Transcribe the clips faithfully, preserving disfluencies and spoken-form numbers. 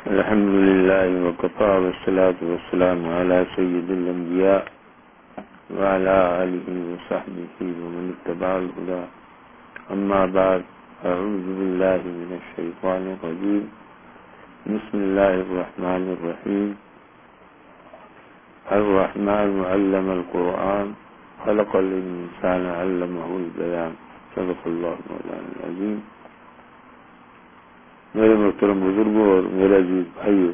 الحمد لله وكفى والصلاة والسلام على سيد الأنبياء وعلى آله وصحبه ومن اتبع الهدى. أما بعد، أعوذ بالله من الشيطان الرجيم. بسم الله الرحمن الرحيم. الرحمن علم القرآن خلق الإنسان علمه البيان. صدق الله مولانا العظيم. میرے محترم بزرگوں اور میرے عزیز بھائیوں،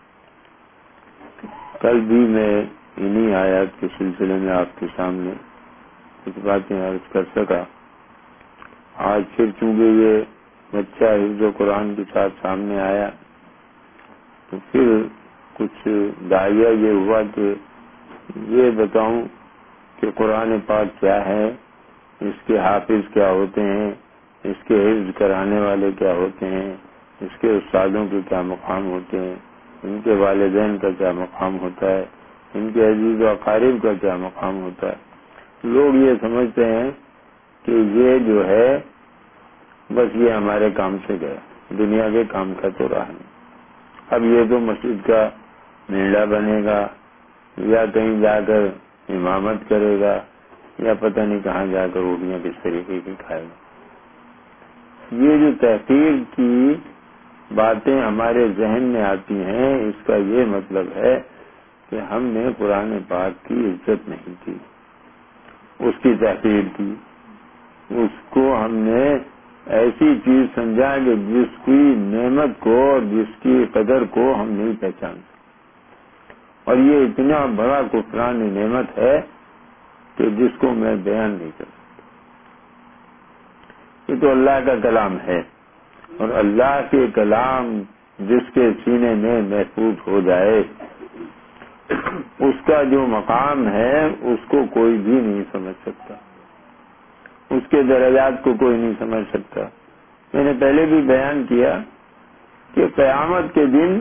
کل بھی میں انہی آیات کے سلسلے میں آپ کے سامنے کچھ باتیں عرض کر سکا. آج پھر چونکہ یہ بچہ حفظ قرآن کے ساتھ سامنے آیا تو پھر کچھ دعویٰ یہ ہوا کہ یہ بتاؤں کہ قرآن پاک کیا ہے، اس کے حافظ کیا ہوتے ہیں، اس کے حفظ کرانے والے کیا ہوتے ہیں، اس کے استادوں کے کیا مقام ہوتے ہیں، ان کے والدین کا کیا مقام ہوتا ہے، ان کے عزیز و اقارب کا کیا مقام ہوتا ہے. لوگ یہ سمجھتے ہیں کہ یہ جو ہے بس یہ ہمارے کام سے گیا، دنیا کے کام کا تو رہا نہیں. اب یہ تو مسجد کا میڑا بنے گا یا کہیں جا کر امامت کرے گا یا پتہ نہیں کہاں جا کر روٹیاں کس طریقے کی کھائے گا. یہ جو تحقیر کی باتیں ہمارے ذہن میں آتی ہیں، اس کا یہ مطلب ہے کہ ہم نے قرآن پاک کی عزت نہیں کی، اس کی تحقیر کی، اس کو ہم نے ایسی چیز سمجھا کہ جس کی نعمت کو اور جس کی قدر کو ہم نہیں پہچانتے. اور یہ اتنا بڑا کفران نعمت ہے کہ جس کو میں بیان نہیں کر سکتا. یہ تو اللہ کا کلام ہے، اور اللہ کے کلام جس کے سینے میں محفوظ ہو جائے اس کا جو مقام ہے اس کو کوئی بھی نہیں سمجھ سکتا، اس کے درجات کو کوئی نہیں سمجھ سکتا. میں نے پہلے بھی بیان کیا کہ قیامت کے دن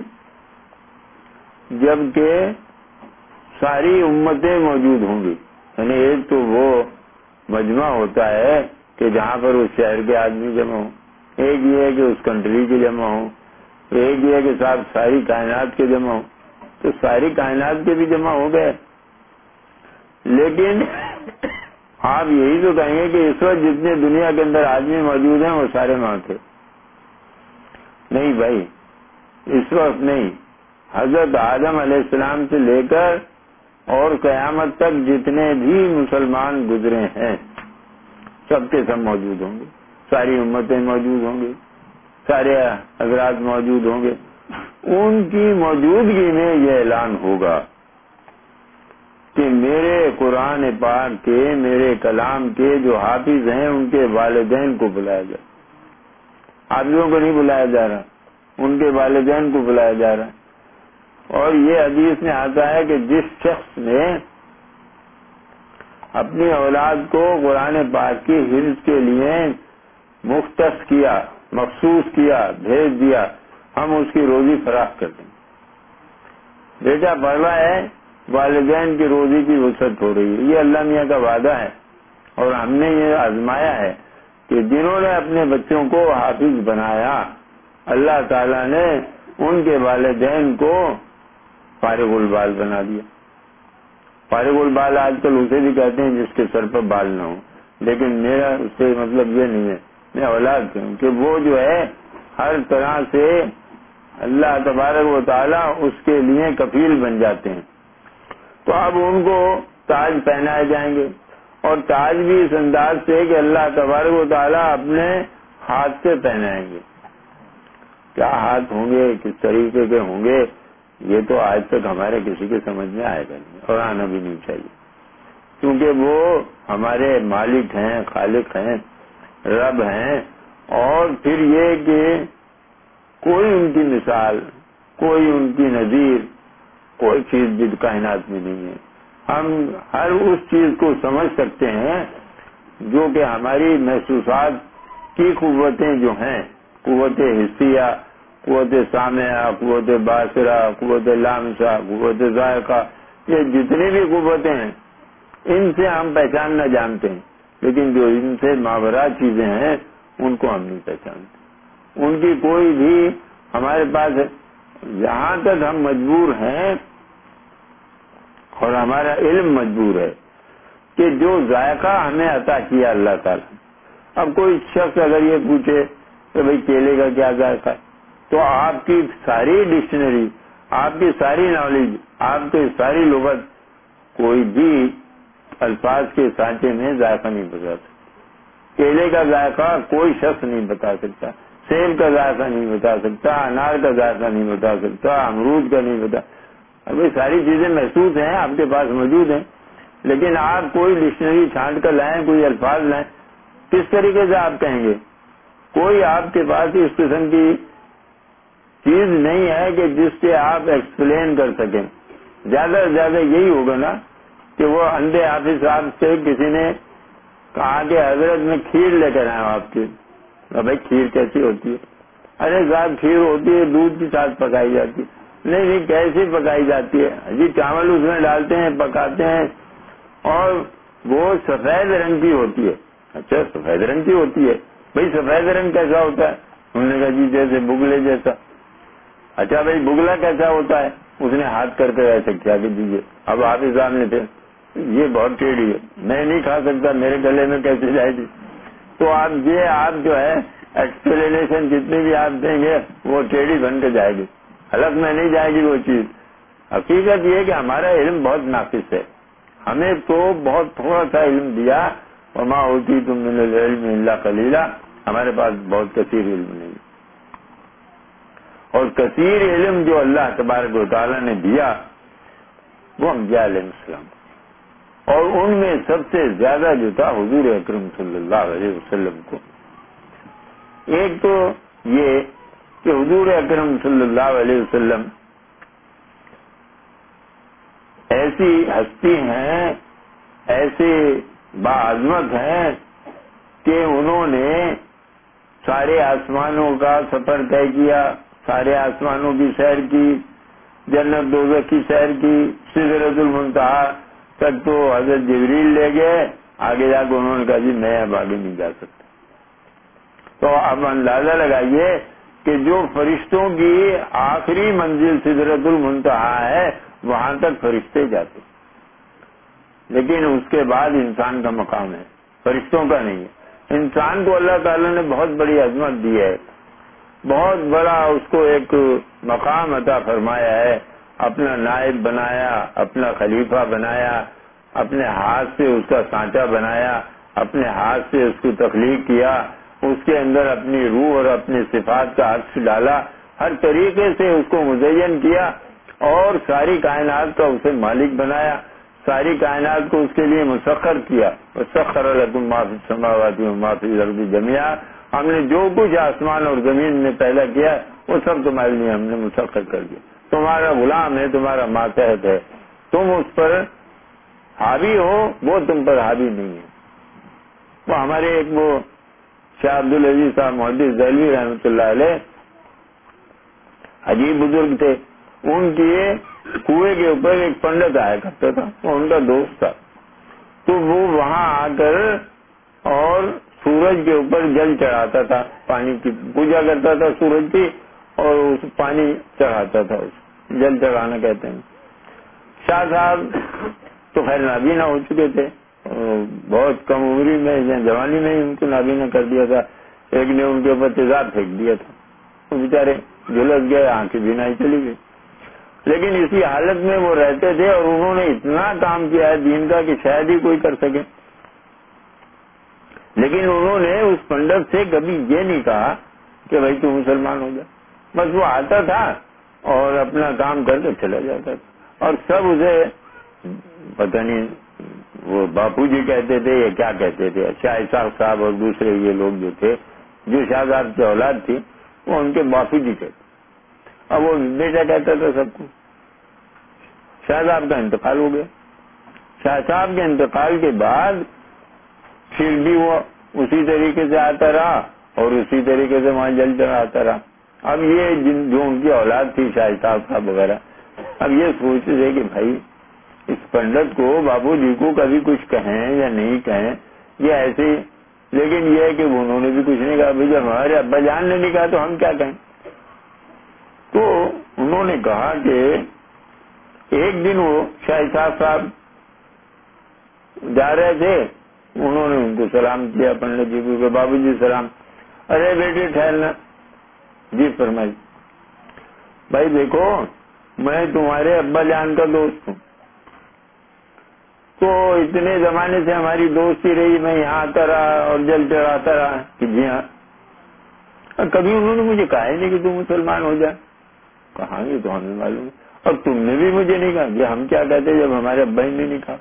جب کہ ساری امتیں موجود ہوں گی، یعنی ایک تو وہ مجمع ہوتا ہے کہ جہاں پر اس شہر کے آدمی جمع ہوں، ایک یہ ہے کہ اس کنٹری کے جمع ہوں، ایک یہ ہے کہ صاحب ساری کائنات کے جمع ہوں. تو ساری کائنات کے بھی جمع ہو گئے، لیکن آپ یہی تو کہیں گے کہ اس وقت جتنے دنیا کے اندر آدمی موجود ہیں وہ سارے وہاں تھے. نہیں بھائی، اس وقت نہیں. حضرت آدم علیہ السلام سے لے کر اور قیامت تک جتنے بھی مسلمان گزرے ہیں سب کے سب موجود ہوں گے، ساری امتیں موجود ہوں گی، سارے حضرات موجود ہوں گے. ان کی موجودگی میں یہ اعلان ہوگا کہ میرے قرآن پاک کے، میرے کلام کے جو حافظ ہیں ان کے والدین کو بلایا جائے. حافظوں کو نہیں بلایا جا رہا، ان کے والدین کو بلایا جا رہا ہے. اور یہ حدیث میں آتا ہے کہ جس شخص نے اپنی اولاد کو قرآن پاک کی حفظ کے لیے مختص کیا، مخصوص کیا، بھیج دیا، ہم اس کی روزی فراخ کر دیں. بیٹا پڑھ رہا ہے، والدین کی روزی کی وسعت ہو رہی ہے. یہ اللہ میاں کا وعدہ ہے، اور ہم نے یہ آزمایا ہے کہ جنہوں نے اپنے بچوں کو حافظ بنایا اللہ تعالیٰ نے ان کے والدین کو فارغ البال بنا دیا. فارغ البال آج کل اسے بھی کہتے ہیں جس کے سر پر بال نہ ہو، لیکن میرا اس سے مطلب یہ نہیں ہے، میں اولاد ہوں کہ وہ جو ہے ہر طرح سے اللہ تبارک و تعالیٰ اس کے لیے کفیل بن جاتے ہیں. تو اب ان کو تاج پہنائے جائیں گے، اور تاج بھی اس انداز سے کہ اللہ تبارک و تعالیٰ اپنے ہاتھ سے پہنائیں گے. کیا ہاتھ ہوں گے، کس طریقے کے ہوں گے، یہ تو آج تک ہمارے کسی کے سمجھ میں آئے گا نہیں، اور آنا بھی نہیں چاہیے، کیونکہ وہ ہمارے مالک ہیں، خالق ہیں، رب ہیں. اور پھر یہ کہ کوئی ان کی مثال، کوئی ان کی نظیر، کوئی چیز بھی کائنات میں نہیں ہے. ہم ہر اس چیز کو سمجھ سکتے ہیں جو کہ ہماری محسوسات کی قوتیں جو ہیں، قوت حسیہ، قوت سامعہ، قوت باصرہ، قوت لامسہ، قوت ذائقہ، یہ جتنی بھی قوتیں ہیں ان سے ہم پہچاننا جانتے ہیں، لیکن جو ان سے ماورا چیزیں ہیں ان کو ہم نہیں پہچانتے. ان کی کوئی بھی ہمارے پاس جہاں تک ہم مجبور ہیں اور ہمارا علم مجبور ہے کہ جو ذائقہ ہمیں عطا کیا اللہ تعالیٰ، اب کوئی شخص اگر یہ پوچھے کہ بھئی کیلے کا کیا ذائقہ ہے، تو آپ کی ساری ڈکشنری، آپ کی ساری نالج، آپ کی ساری لغت کوئی بھی الفاظ کے سانچے میں ذائقہ نہیں بتا سکتا۔ کیلے کا ذائقہ کوئی شخص نہیں بتا سکتا، سیب کا ذائقہ نہیں بتا سکتا، انار کا ذائقہ نہیں بتا سکتا، امرود کا نہیں بتا، ابھی ساری چیزیں محسوس ہیں، آپ کے پاس موجود ہیں، لیکن آپ کوئی ڈکشنری چھانٹ کر لائیں، کوئی الفاظ لائیں، کس طریقے سے آپ کہیں گے؟ کوئی آپ کے پاس اس قسم کی چیز نہیں ہے کہ جس سے آپ ایکسپلین کر سکیں۔ زیادہ سے زیادہ یہی ہوگا نا کہ وہ اندھے حافظ صاحب سے کسی نے کہا کہ حضرت میں کھیر لے کر آیا ہوں آپ کی، بھائی کھیر کیسی ہوتی ہے؟ ارے صاحب کھیر ہوتی ہے دودھ کے ساتھ پکائی جاتی ہے۔ نہیں نہیں، کیسے پکائی جاتی ہے جی؟ چاول اس میں ڈالتے ہیں، پکاتے ہیں، اور وہ سفید رنگ کی ہوتی ہے۔ اچھا سفید رنگ کی ہوتی ہے، بھائی سفید رنگ کیسا ہوتا ہے؟ انہوں نے کہا جی جیسے بگلے جیسا۔ اچھا بھائی بگلا کیسا ہوتا ہے؟ اس نے ہاتھ کر کے ایسے کیا کہ دیجیے، اب آپ ہی سامنے تھے، یہ بہت ٹیڑھی ہے، میں نہیں کھا سکتا، میرے گلے میں کیسے جائے گی؟ تو آپ یہ آپ جو ہے ایکسپلینیشن جتنی بھی آپ دیں گے وہ ٹیڑھی بن کے جائے گی، حلق میں نہیں جائے گی وہ چیز۔ حقیقت یہ کہ ہمارا علم بہت ناقص ہے، ہمیں تو بہت تھوڑا سا علم دیا، وما اوتیتم من العلم الا قلیلا، ہمارے پاس بہت کثیر علم نہیں، اور کثیر علم جو اللہ تبارک و تعالیٰ نے دیا وہ انبیاء علیہ السلام، اور ان میں سب سے زیادہ جو تھا حضور اکرم صلی اللہ علیہ وسلم کو۔ ایک تو یہ کہ حضور اکرم صلی اللہ علیہ وسلم ایسی ہستی ہیں، ایسے باعظمت ہیں کہ انہوں نے سارے آسمانوں کا سفر طے کیا، سارے آسمانوں کی سیر کی، جنت دوزخ کی سیر کی، سدرۃ المنتہا تک تو حضرت جبریل لے گئے، آگے جا کے انہوں نے کہا جی میں اب آگے نہیں جا سکتا۔ تو اب اندازہ لگائیے کہ جو فرشتوں کی آخری منزل سدرۃ المنتہا ہے وہاں تک فرشتے جاتے، لیکن اس کے بعد انسان کا مقام ہے، فرشتوں کا نہیں ہے۔ انسان کو اللہ تعالیٰ نے بہت بڑی عظمت دی ہے، بہت بڑا اس کو ایک مقام عطا فرمایا ہے، اپنا نائب بنایا، اپنا خلیفہ بنایا، اپنے ہاتھ سے اس کا سانچہ بنایا، اپنے ہاتھ سے اس کو تخلیق کیا، اس کے اندر اپنی روح اور اپنی صفات کا عکس ڈالا، ہر طریقے سے اس کو مزین کیا، اور ساری کائنات کا اسے مالک بنایا، ساری کائنات کو اس کے لیے مسخر کیا۔ وَسَخَّرَ لَكُم مَّا فِي السَّمَاوَاتِ وَمَا فِي الْأَرْضِ جَمِيعًا، ہم نے جو کچھ آسمان اور زمین میں پیدا کیا وہ سب تمہارے لیے ہم نے مسخر کر دیا، تمہارا غلام ہے، تمہارا ماتحت ہے، تم اس پر حاوی ہو، وہ تم پر حاوی نہیں ہے۔ وہ ہمارے ایک وہ شاہ عبدالعزیز صاحب محدث دہلوی رحمۃ اللہ علیہ عجیب بزرگ تھے، ان کے کنویں کے اوپر ایک پنڈت آیا کرتا تھا، وہ ان کا دوست تھا، تو وہ وہاں آ کر اور سورج کے اوپر جل چڑھاتا تھا، پانی کی پوجا کرتا تھا سورج کی، اور اس پانی چڑھاتا تھا، اس جل چڑھانا کہتے ہیں۔ شاہ صاحب تو خیر نابینا ہو چکے تھے، بہت کم عمری میں یا جوانی میں ہی ان کو نابینا کر دیا تھا، ایک نے ان کے اوپر تیزاب پھینک دیا تھا، وہ بیچارے جھلس گئے، آنکھیں بینائی چلی گئی، لیکن اسی حالت میں وہ رہتے تھے، اور انہوں نے اتنا کام کیا ہے دین کا کہ شاید ہی کوئی کر سکے، لیکن انہوں نے اس پنڈت سے کبھی یہ نہیں کہا کہ بھائی تو مسلمان ہو جا، بس وہ آتا تھا اور اپنا کام کر کے چلا جاتا تھا، اور سب اسے پتہ نہیں وہ باپو جی کہتے تھے یا کیا کہتے تھے، شاہ اسحاق صاحب اور دوسرے یہ لوگ جو تھے، جو شاہ صاحب کی اولاد تھی وہ ان کے باپو جی کہتے، اب وہ بیٹا کہتا تھا سب کو۔ شاہ صاحب کا انتقال ہو گیا، شاہ صاحب کے انتقال کے بعد پھر بھی وہ اسی طریقے سے آتا رہا اور اسی طریقے سے وہاں جل چڑھاتا رہا۔ اب یہ جن جو ان کی اولاد تھی شاہ صاحب صاحب وغیرہ، اب یہ سوچتے تھے کہ بھائی اس پنڈت کو بابو جی کو کبھی کچھ کہیں یا نہیں کہیں، یہ ایسے ہی، لیکن یہ ہے کہ انہوں نے بھی کچھ نہیں کہا، جب ہمارے ابا جان نے نہیں کہا تو ہم کیا کہیں۔ تو انہوں نے کہا کہ ایک دن وہ شاہ صاحب صاحب جا رہے تھے، انہوں نے ان کو سلام کیا، پنڈت جی کو، بابو جی سلام، ارے بیٹے ٹھہرنا، جی فرمائی، بھائی دیکھو میں تمہارے ابا جان کا دوست ہوں، تو اتنے زمانے سے ہماری دوستی رہی، میں یہاں آتا رہا اور جل چڑھاتا رہا کہ جی ہاں، اور کبھی انہوں نے مجھے کہا ہی نہیں کہ تم مسلمان ہو جائے، کہاں گے تو ہمیں معلوم ہے، اور تم نے بھی مجھے نہیں کہا کہ ہم کیا کہتے جب ہمارے ابا ہی نے نہیں کہا۔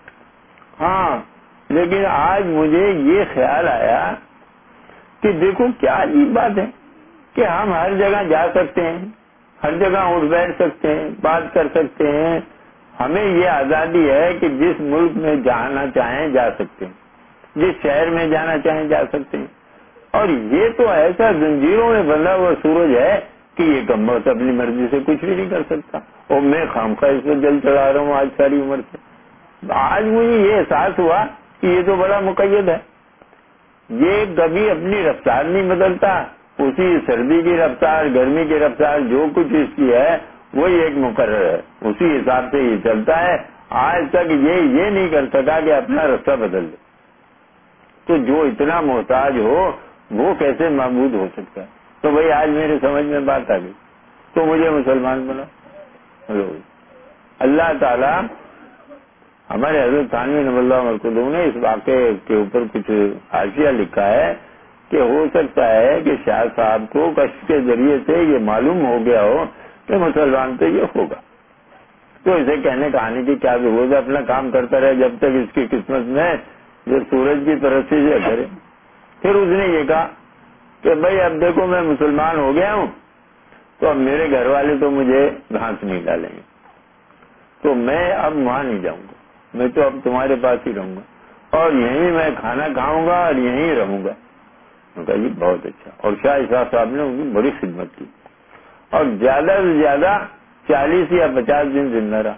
ہاں لیکن آج مجھے یہ خیال آیا کہ دیکھو کیا عجیب بات ہے کہ ہم ہر جگہ جا سکتے ہیں، ہر جگہ اٹھ بیٹھ سکتے ہیں، بات کر سکتے ہیں، ہمیں یہ آزادی ہے کہ جس ملک میں جانا چاہیں جا سکتے ہیں، جس شہر میں جانا چاہیں جا سکتے ہیں، اور یہ تو ایسا زنجیروں میں بندھا ہوا سورج ہے کہ یہ کم بخت اپنی مرضی سے کچھ بھی نہیں کر سکتا، اور میں خامخواہ اس کو جل چڑھا رہا ہوں آج ساری عمر سے۔ آج مجھے یہ احساس ہوا کہ یہ تو بڑا مقید ہے، یہ کبھی اپنی رفتار نہیں بدلتا، اسی سردی کی رفتار، گرمی کی رفتار، جو کچھ اس کی ہے وہی ایک مقرر ہے، اسی حساب سے یہ چلتا ہے۔ آج تک یہ یہ نہیں کر سکا کہ اپنا راستہ بدل دے، تو جو اتنا محتاج ہو وہ کیسے معبود ہو سکتا ہے؟ تو بھائی آج میرے سمجھ میں بات آ گئی، تو مجھے مسلمان بنا۔ اللہ تعالیٰ، ہمارے حضرت تھانوی نور اللہ مرکزوں نے اس واقعے کے اوپر کچھ حاشیہ لکھا ہے کہ ہو سکتا ہے کہ شاہ صاحب کو کشف کے ذریعے سے یہ معلوم ہو گیا ہو کہ مسلمان تو یہ ہوگا، تو اسے کہنے کہانی کی کیا ضرورت ہے، اپنا کام کرتا رہے جب تک اس کی قسمت میں جو سورج کی طرف سے یہ کرے۔ پھر اس نے یہ کہا کہ بھائی اب دیکھو میں مسلمان ہو گیا ہوں، تو اب میرے گھر والے تو مجھے گھاس نہیں ڈالیں گے، تو میں اب وہاں نہیں جاؤں گا، میں تو اب تمہارے پاس ہی رہوں گا، اور یہیں میں کھانا کھاؤں گا اور یہیں رہوں گا۔ میں کہا جی بہت اچھا، اور شاہ صاحب صاحب نے ان کی بڑی خدمت کی، اور زیادہ سے زیادہ چالیس یا پچاس دن زندہ رہا۔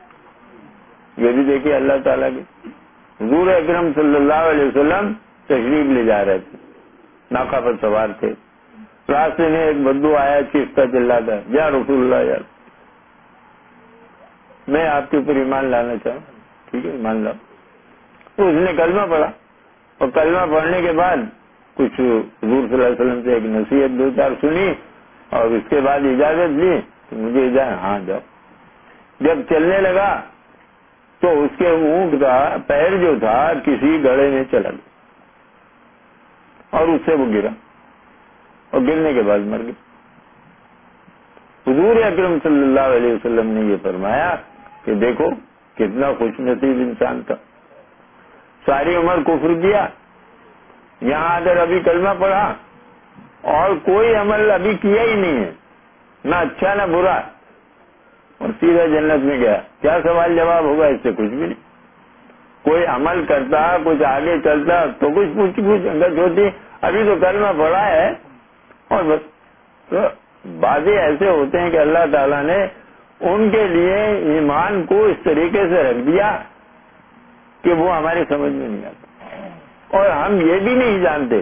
یہ بھی دیکھیے اللہ تعالیٰ کے، حضور اکرم صلی اللہ علیہ وسلم تشریف لے جا رہے تھے، ناقہ پر سوار تھے، راستے میں ایک بدو آیا، چیختا چلاتا، یا رسول اللہ یا میں آپ کے اوپر ایمان لانا چاہوں، ٹھیک ہے ایمان لاؤ۔ تو اس نے کلمہ پڑھا، اور کلمہ پڑھنے کے بعد کچھ حضور صلی اللہ علیہ وسلم سے ایک نصیحت دو چار سنی، اور اس کے بعد اجازت لی کہ مجھے اجازت، ہاں جاؤ۔ جب چلنے لگا تو اس کے اونٹ کا پیر جو تھا کسی گڑھے میں چلا گیا، اور اس سے وہ گرا، اور گرنے کے بعد مر گیا۔ حضور اکرم صلی اللہ علیہ وسلم نے یہ فرمایا کہ دیکھو کتنا خوش نصیب انسان تھا، ساری عمر کفر کیا، یہاں آ کر ابھی کلمہ پڑھا، اور کوئی عمل ابھی کیا ہی نہیں ہے، نہ اچھا نہ برا، اور سیدھا جنت میں گیا۔ کیا سوال جواب ہوگا؟ اس سے کچھ بھی نہیں۔ کوئی عمل کرتا، کچھ آگے چلتا تو کچھ پوچھ پوچھ گچھ ہوتی، ابھی تو کلمہ پڑھا ہے اور بس۔ تو باتیں ایسے ہوتے ہیں کہ اللہ تعالیٰ نے ان کے لیے ایمان کو اس طریقے سے رکھ دیا کہ وہ ہمارے سمجھ میں نہیں آتا، اور ہم یہ بھی نہیں جانتے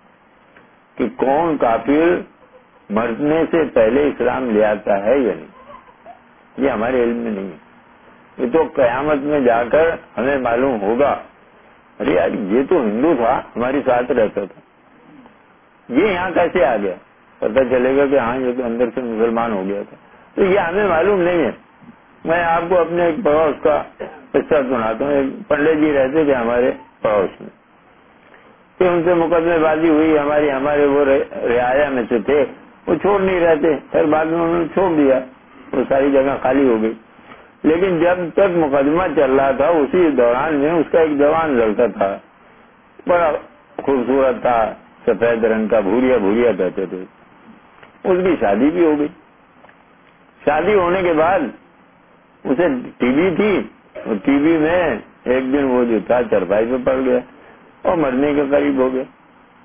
کہ کون کافر مرنے سے پہلے اسلام لے آتا ہے یا نہیں، یہ ہمارے علم میں نہیں ہے، یہ تو قیامت میں جا کر ہمیں معلوم ہوگا۔ ارے یار یہ تو ہندو تھا، ہمارے ساتھ رہتا تھا، یہ یہاں کیسے آ گیا؟ پتہ چلے گا کہ ہاں یہ تو اندر سے مسلمان ہو گیا تھا، تو یہ ہمیں معلوم نہیں ہے۔ میں آپ کو اپنے ایک پڑوس کا قصہ سناتا ہوں۔ ایک پنڈت جی رہتے تھے ہمارے پڑوس میں، پھر ان سے مقدمے بازی ہوئی، ہماری ہمارے وہ رعایا میں سے تھے، وہ چھوڑ نہیں رہتے، پھر بعد میں انہوں نے چھوڑ دیا، وہ ساری جگہ خالی ہو گئی۔ لیکن جب تک مقدمہ چل رہا تھا اسی دوران میں اس کا ایک جوان لڑکا تھا، بڑا خوبصورت تھا، سفید رنگ کا، بھوریا بھوریا کہتے تھے، اس کی شادی بھی ہو گئی۔ شادی ہونے کے بعد اسے ٹی بی تھی، اور ٹی بی میں ایک دن وہ جو تھا چرپائی پہ پڑ گیا اور مرنے کے قریب ہو گیا۔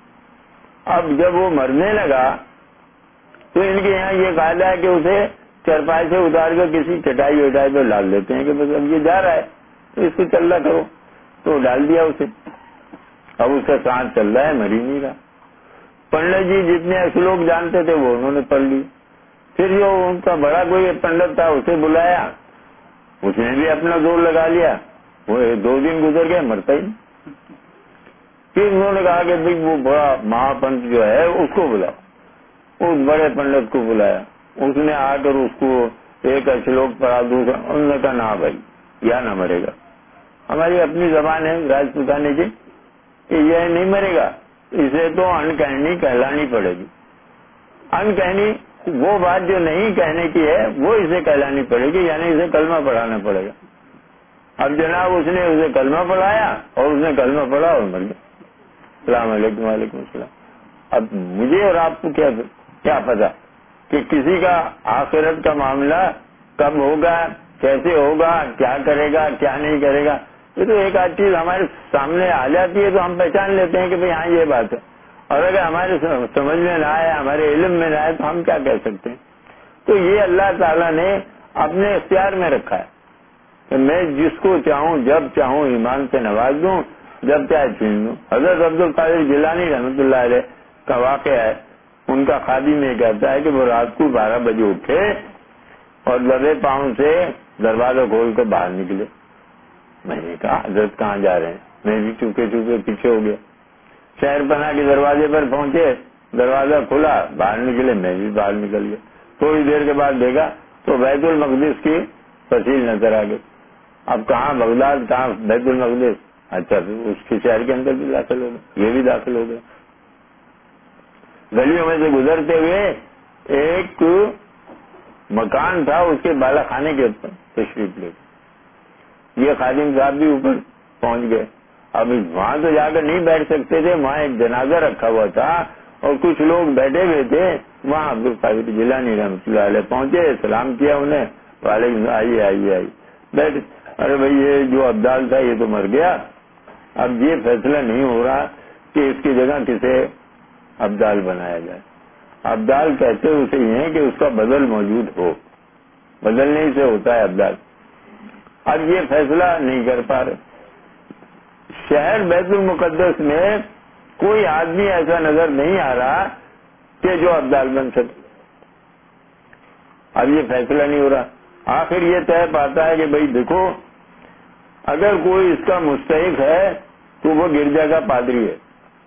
اب جب وہ مرنے لگا تو ان کے یہاں یہ قاعدہ ہے کہ اسے چرپائی سے اتار کر کسی چٹائی وٹائی پہ ڈال دیتے ہیں کہ بس اب یہ جا رہا ہے تو اس کو چل رہا کرو، تو ڈال دیا اسے۔ اب اس کا سانس چل رہا ہے، مر ہی نہیں رہا۔ پنڈت جی جتنے ایسے لوگ جانتے تھے وہ انہوں نے پڑھ لی، پھر جو ان کا بڑا کوئی پنڈت تھا اسے بلایا، اس نے بھی اپنا زور لگا لیا، وہ دو دن گزر گئے مرتا ہی نہیں۔ پھر انہوں نے کہا کہ بھائی وہ بڑا مہا پنت جو ہے اس کو بلاؤ، اس بڑے پنڈت کو بلایا، اس نے آ کر اس کو ایک شلوک پڑھا، دوسرا، انہوں نے کہا نہ بھائی یا نہ مرے گا، ہماری اپنی زبان ہے راجپوتانے کی کہ یہ نہیں مرے گا، اسے تو انکہنی کہلانی پڑے گی، انکہنی وہ بات جو نہیں کہنے کی ہے وہ اسے کہلانی پڑے گی، یعنی اسے کلمہ پڑھانا پڑے گا۔ اب جناب اس نے اسے کلمہ پڑھایا اور اس نے کلمہ پڑھا اور مر گیا۔ السلام علیکم، وعلیکم السلام۔ اب مجھے اور آپ کو کیا کیا پتا کہ کسی کا آخرت کا معاملہ کب ہوگا، کیسے ہوگا، کیا کرے گا، کیا نہیں کرے گا؟ یہ تو ایک آدھ چیز ہمارے سامنے آ جاتی ہے تو ہم پہچان لیتے ہیں کہ بھئی ہاں یہ بات ہے، اور اگر ہمارے سمجھ میں نہ آئے، ہمارے علم میں نہ آئے تو ہم کیا کہہ سکتے ہیں؟ تو یہ اللہ تعالیٰ نے اپنے اختیار میں رکھا ہے کہ میں جس کو چاہوں جب چاہوں ایمان سے نواز دوں، جب چاہے چھین دوں۔ حضرت عبد القادر جیلانی رحمۃ اللہ علیہ کا واقعہ ہے، ان کا خادم یہ کہتا ہے کہ وہ رات کو بارہ بجے اٹھے اور دبے پاؤں سے دروازہ کھول کر باہر نکلے۔ میں نے کہا حضرت کہاں جا رہے ہیں؟ میں بھی چوکے چوکے پیچھے ہو گیا، شہر پناہ کے دروازے پر پہنچے، دروازہ کھلا، باہر نکلے، میں بھی باہر نکل گیا۔ تھوڑی دیر کے بعد دیکھا تو بیت المقدس کی تفصیل نظر آ گئی۔ اب کہاں بغداد، کہاں بیت المقدس؟ اچھا پھر اس کے شہر کے اندر بھی داخل ہو گئے، یہ بھی داخل ہو گئے۔ گلیوں میں سے گزرتے ہوئے ایک مکان تھا، اس کے بالا خانے کے اوپر تشریف لے گئے۔ یہ خادم صاحب بھی اوپر پہنچ گئے۔ اب وہاں تو جا کر نہیں بیٹھ سکتے تھے، وہاں ایک جنازہ رکھا ہوا تھا اور کچھ لوگ بیٹھے ہوئے تھے، وہاں عبد القادر جیلانی رحمۃ اللہ علیہ پہنچے، سلام کیا انہیں، وعلیکم آئیے آئیے آئیے بیٹھ۔ ارے بھائی یہ جو ابدال تھا یہ تو مر گیا، اب یہ فیصلہ نہیں ہو رہا کہ اس کی جگہ کسے ابدال بنایا جائے۔ ابدال کہتے اسے یہ ہے کہ اس کا بدل موجود ہو، بدلنے سے ہوتا ہے ابدال۔ اب یہ فیصلہ نہیں کر پا رہے۔ شہر بیت المقدس میں کوئی آدمی ایسا نظر نہیں آ رہا کہ جو ابدال بن سکے۔ اب یہ فیصلہ نہیں ہو رہا، آخر یہ طے پاتا ہے کہ بھئی دیکھو اگر کوئی اس کا مستحق ہے تو وہ گرجا کا پادری ہے،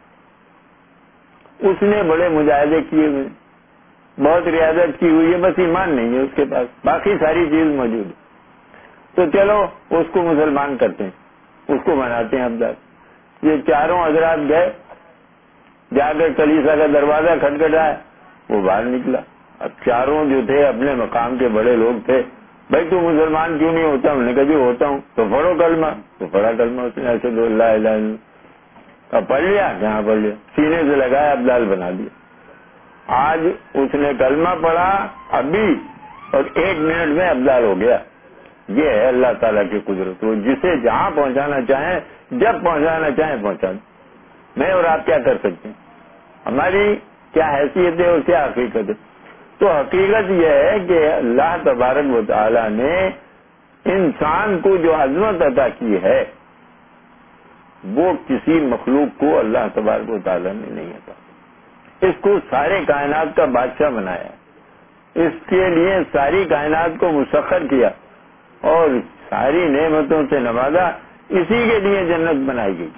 اس نے بڑے مجاہدے کیے ہوئے، بہت ریاضت کی ہوئی ہے، بس ایمان نہیں ہے اس کے پاس، باقی ساری چیز موجود ہے، تو چلو اس کو مسلمان کرتے ہیں، اس کو بناتے ہیں ابدال۔ یہ چاروں حضرات گئے، جا کر کلیسا کا دروازہ کھٹکھٹایا، وہ باہر نکلا۔ اب چاروں جو تھے اپنے مقام کے بڑے لوگ تھے، بھائی تو مسلمان کیوں نہیں ہوتا؟ انہوں نے کہا جی ہوتا ہوں، تو پڑھو کلمہ، تو پڑھا کلمہ، اس نے ایسے دو لا الہ الا اب پڑھ لیا، جہاں پڑھ لیا، سینے سے لگایا، ابدال بنا دیا۔ آج اس نے کلمہ پڑھا ابھی اور ایک منٹ میں ابدال ہو گیا۔ یہ ہے اللہ تعالیٰ کی قدرت، وہ جسے جہاں پہنچانا چاہیں، جب پہنچانا چاہیں پہنچا دیں۔ میں اور آپ کیا کر سکتے ہیں؟ ہماری کیا حیثیت ہے اور کیا حقیقت ہے؟ تو حقیقت یہ ہے کہ اللہ تبارک و تعالیٰ نے انسان کو جو عظمت عطا کی ہے وہ کسی مخلوق کو اللہ تبارک و تعالیٰ نے نہیں عطا۔ اس کو سارے کائنات کا بادشاہ بنایا، اس کے لیے ساری کائنات کو مسخر کیا اور ساری نعمتوں سے نوازا، اسی کے لیے جنت بنائی گئی۔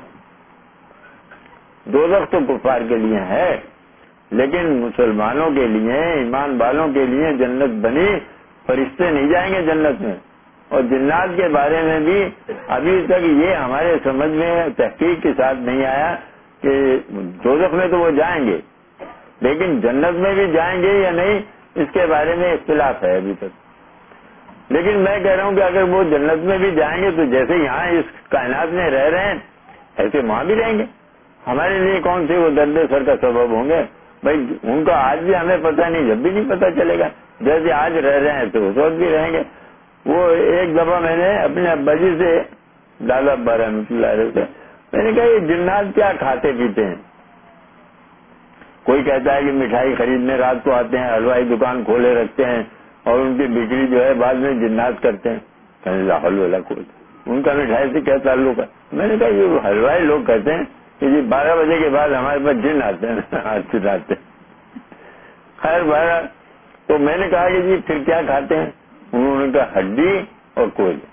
دوزخ تو کفار کے لیے ہے، لیکن مسلمانوں کے لیے، ایمان والوں کے لیے جنت بنی۔ فرشتے نہیں جائیں گے جنت میں، اور جنات کے بارے میں بھی ابھی تک یہ ہمارے سمجھ میں تحقیق کے ساتھ نہیں آیا کہ دوزخ میں تو وہ جائیں گے، لیکن جنت میں بھی جائیں گے یا نہیں اس کے بارے میں اختلاف ہے ابھی تک۔ لیکن میں کہہ رہا ہوں کہ اگر وہ جنت میں بھی جائیں گے تو جیسے یہاں اس کائنات میں رہ رہے ہیں ایسے وہاں بھی رہیں گے۔ ہمارے لیے کون سے وہ دردے سر کا سبب ہوں گے؟ بھائی ان کا آج بھی ہمیں پتہ نہیں، جب بھی نہیں پتہ چلے گا، جیسے آج رہ رہے ہیں تو اس وقت بھی رہیں گے۔ وہ ایک دفعہ میں نے اپنے ابا جی سے، دادا ابا رحمۃ اللہ علیہ سے، میں نے کہا یہ جنات کیا کھاتے پیتے ہیں؟ کوئی کہتا ہے کہ مٹھائی خریدنے رات کو آتے ہیں، حلوائی دکان کھولے رکھتے ہیں اور ان کی بکری جو ہے بعد میں جنات کرتے ہیں۔ کہنے لا حول ولا قوت، ان کا مٹھائی سے کیا تعلق ہے؟ میں نے کہا یہ حلوائی لوگ کہتے ہیں کہ جی بارہ بجے کے بعد ہمارے پاس جن آتے ہیں، آتے آتے۔ خیر بارہ تو میں نے کہا کہ جی پھر کیا کھاتے ہیں؟ انہوں نے کہا ہڈی اور کوئلے.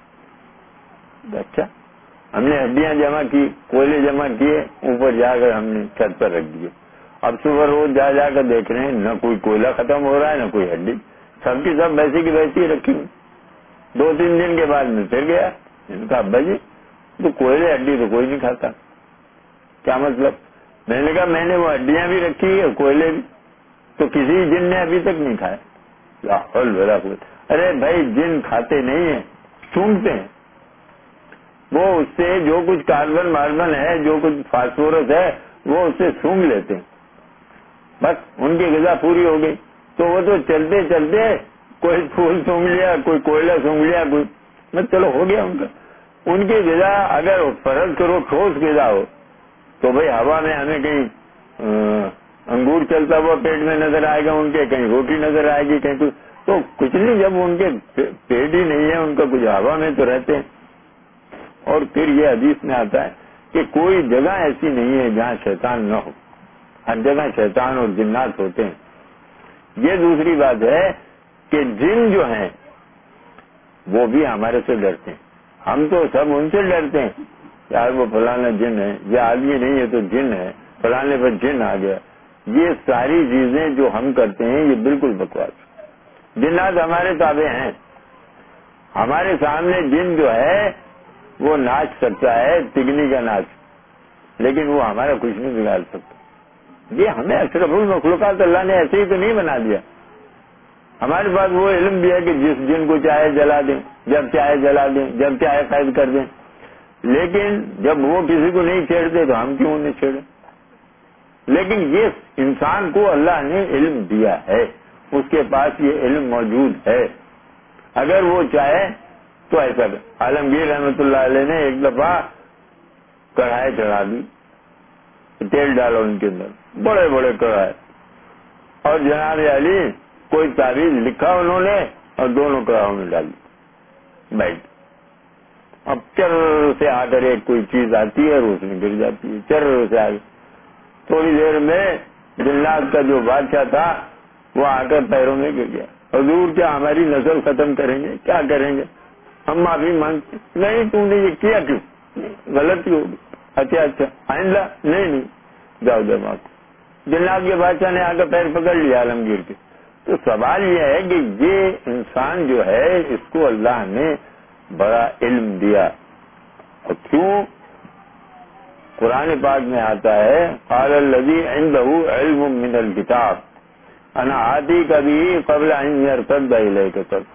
اچھا، ہم نے ہڈیاں جمع کی، کوئلے جمع کیے، اوپر جا کر ہم نے چھت پر رکھ دیے. اب صبح روز جا جا کر دیکھ رہے ہیں نہ کوئی کوئلہ ختم ہو رہا ہے نہ کوئی ہڈی، سب کی سب ویسی کی ویسی رکھی ہوئی. دو تین دن کے بعد میں پھر گیا، ان کا ابا جی تو کوئلے ہڈی تو کوئی نہیں کھاتا. کیا مطلب؟ میں نے کہا میں نے وہ ہڈیاں بھی رکھی اور کوئلے بھی، تو کسی جن نے ابھی تک نہیں کھایا. لا حول ولا قوت. ارے بھائی جن کھاتے نہیں ہیں، سونگتے ہیں. وہ اس سے جو کچھ کاربن ماربن ہے، جو کچھ فاسفورس ہے، وہ اس سے سونگ لیتے ہیں. بس ان کی غذا پوری ہو گئی. تو وہ تو چلتے چلتے کوئی پھول سونگ لیا، کوئی کوئلہ سونگ لیا، کوئی بس چلو ہو گیا ان کا. ان کی غذا اگر فرض کرو ٹھوس غذا ہو تو بھائی ہوا میں ہمیں کہیں انگور چلتا ہوا پیٹ میں نظر آئے گا ان کے، کہیں روٹی نظر آئے گی، کہیں کچھ تو کچھ نہیں. جب ان کے پیٹ ہی نہیں ہے ان کا، کچھ ہوا میں تو رہتے ہیں. اور پھر یہ حدیث میں آتا ہے کہ کوئی جگہ ایسی نہیں ہے جہاں شیطان نہ ہو، ہر جگہ شیطان اور جنات ہوتے ہیں. یہ دوسری بات ہے کہ جن جو ہیں وہ بھی ہمارے سے ڈرتے ہیں. ہم تو سب ان سے ڈرتے ہیں، یار وہ فلانا جن ہے، یہ آدمی نہیں ہے تو جن ہے، فلانے پر جن آ گیا. یہ ساری چیزیں جو ہم کرتے ہیں یہ بالکل بکواس. جنات ہمارے تابع ہیں. ہمارے سامنے جن جو ہے وہ ناچ سکتا ہے تگنی کا ناچ، لیکن وہ ہمارا کچھ نہیں بگاڑ سکتا. یہ ہمیں اشرف المخلوقات اللہ نے ایسے ہی تو نہیں بنا دیا. ہمارے پاس وہ علم بھی ہے کہ جس جن کو چاہے جلا دیں، جب چاہے جلا دیں، جب چاہے قید کر دیں. لیکن جب وہ کسی کو نہیں چھیڑتے تو ہم کیوں نہیں چھیڑیں؟ لیکن یہ انسان کو اللہ نے علم دیا ہے، اس کے پاس یہ علم موجود ہے. اگر وہ چاہے تو ایسا کر. عالمگیر رحمت اللہ علیہ نے ایک دفعہ کڑھائی چڑھا دی، تیل ڈالو ان کے اندر، بڑے بڑے کڑھائے، اور جناب علی کوئی تعویذ لکھا انہوں نے اور دونوں کڑھاؤں میں ڈالی بیٹھ. اب چر سے آ کر ایک کوئی چیز آتی ہے اور اس میں گر جاتی ہے، چر سے آ. تھوڑی دیر میں جنات کا جو بادشاہ تھا وہ آ کر پیروں میں گر گیا. حضور کیا ہماری نسل ختم کریں گے؟ کیا کریں گے؟ ہم معافی مانگتے. نہیں تم نے یہ کیا کیوں؟ غلطی ہوگی. اچھا اچھا آئندہ نہیں نہیں جاؤ جاؤ معاف. جنات کے بادشاہ نے آ کر پیر پکڑ لیا عالمگیر کے. تو سوال یہ ہے کہ یہ انسان جو ہے اس کو اللہ نے بڑا علم دیا. اور کیوں؟ قرآن پاک میں آتا ہے قال الذی عنده علم من الکتاب انا آتیک بہ قبل ان یرتد الیک طرفک.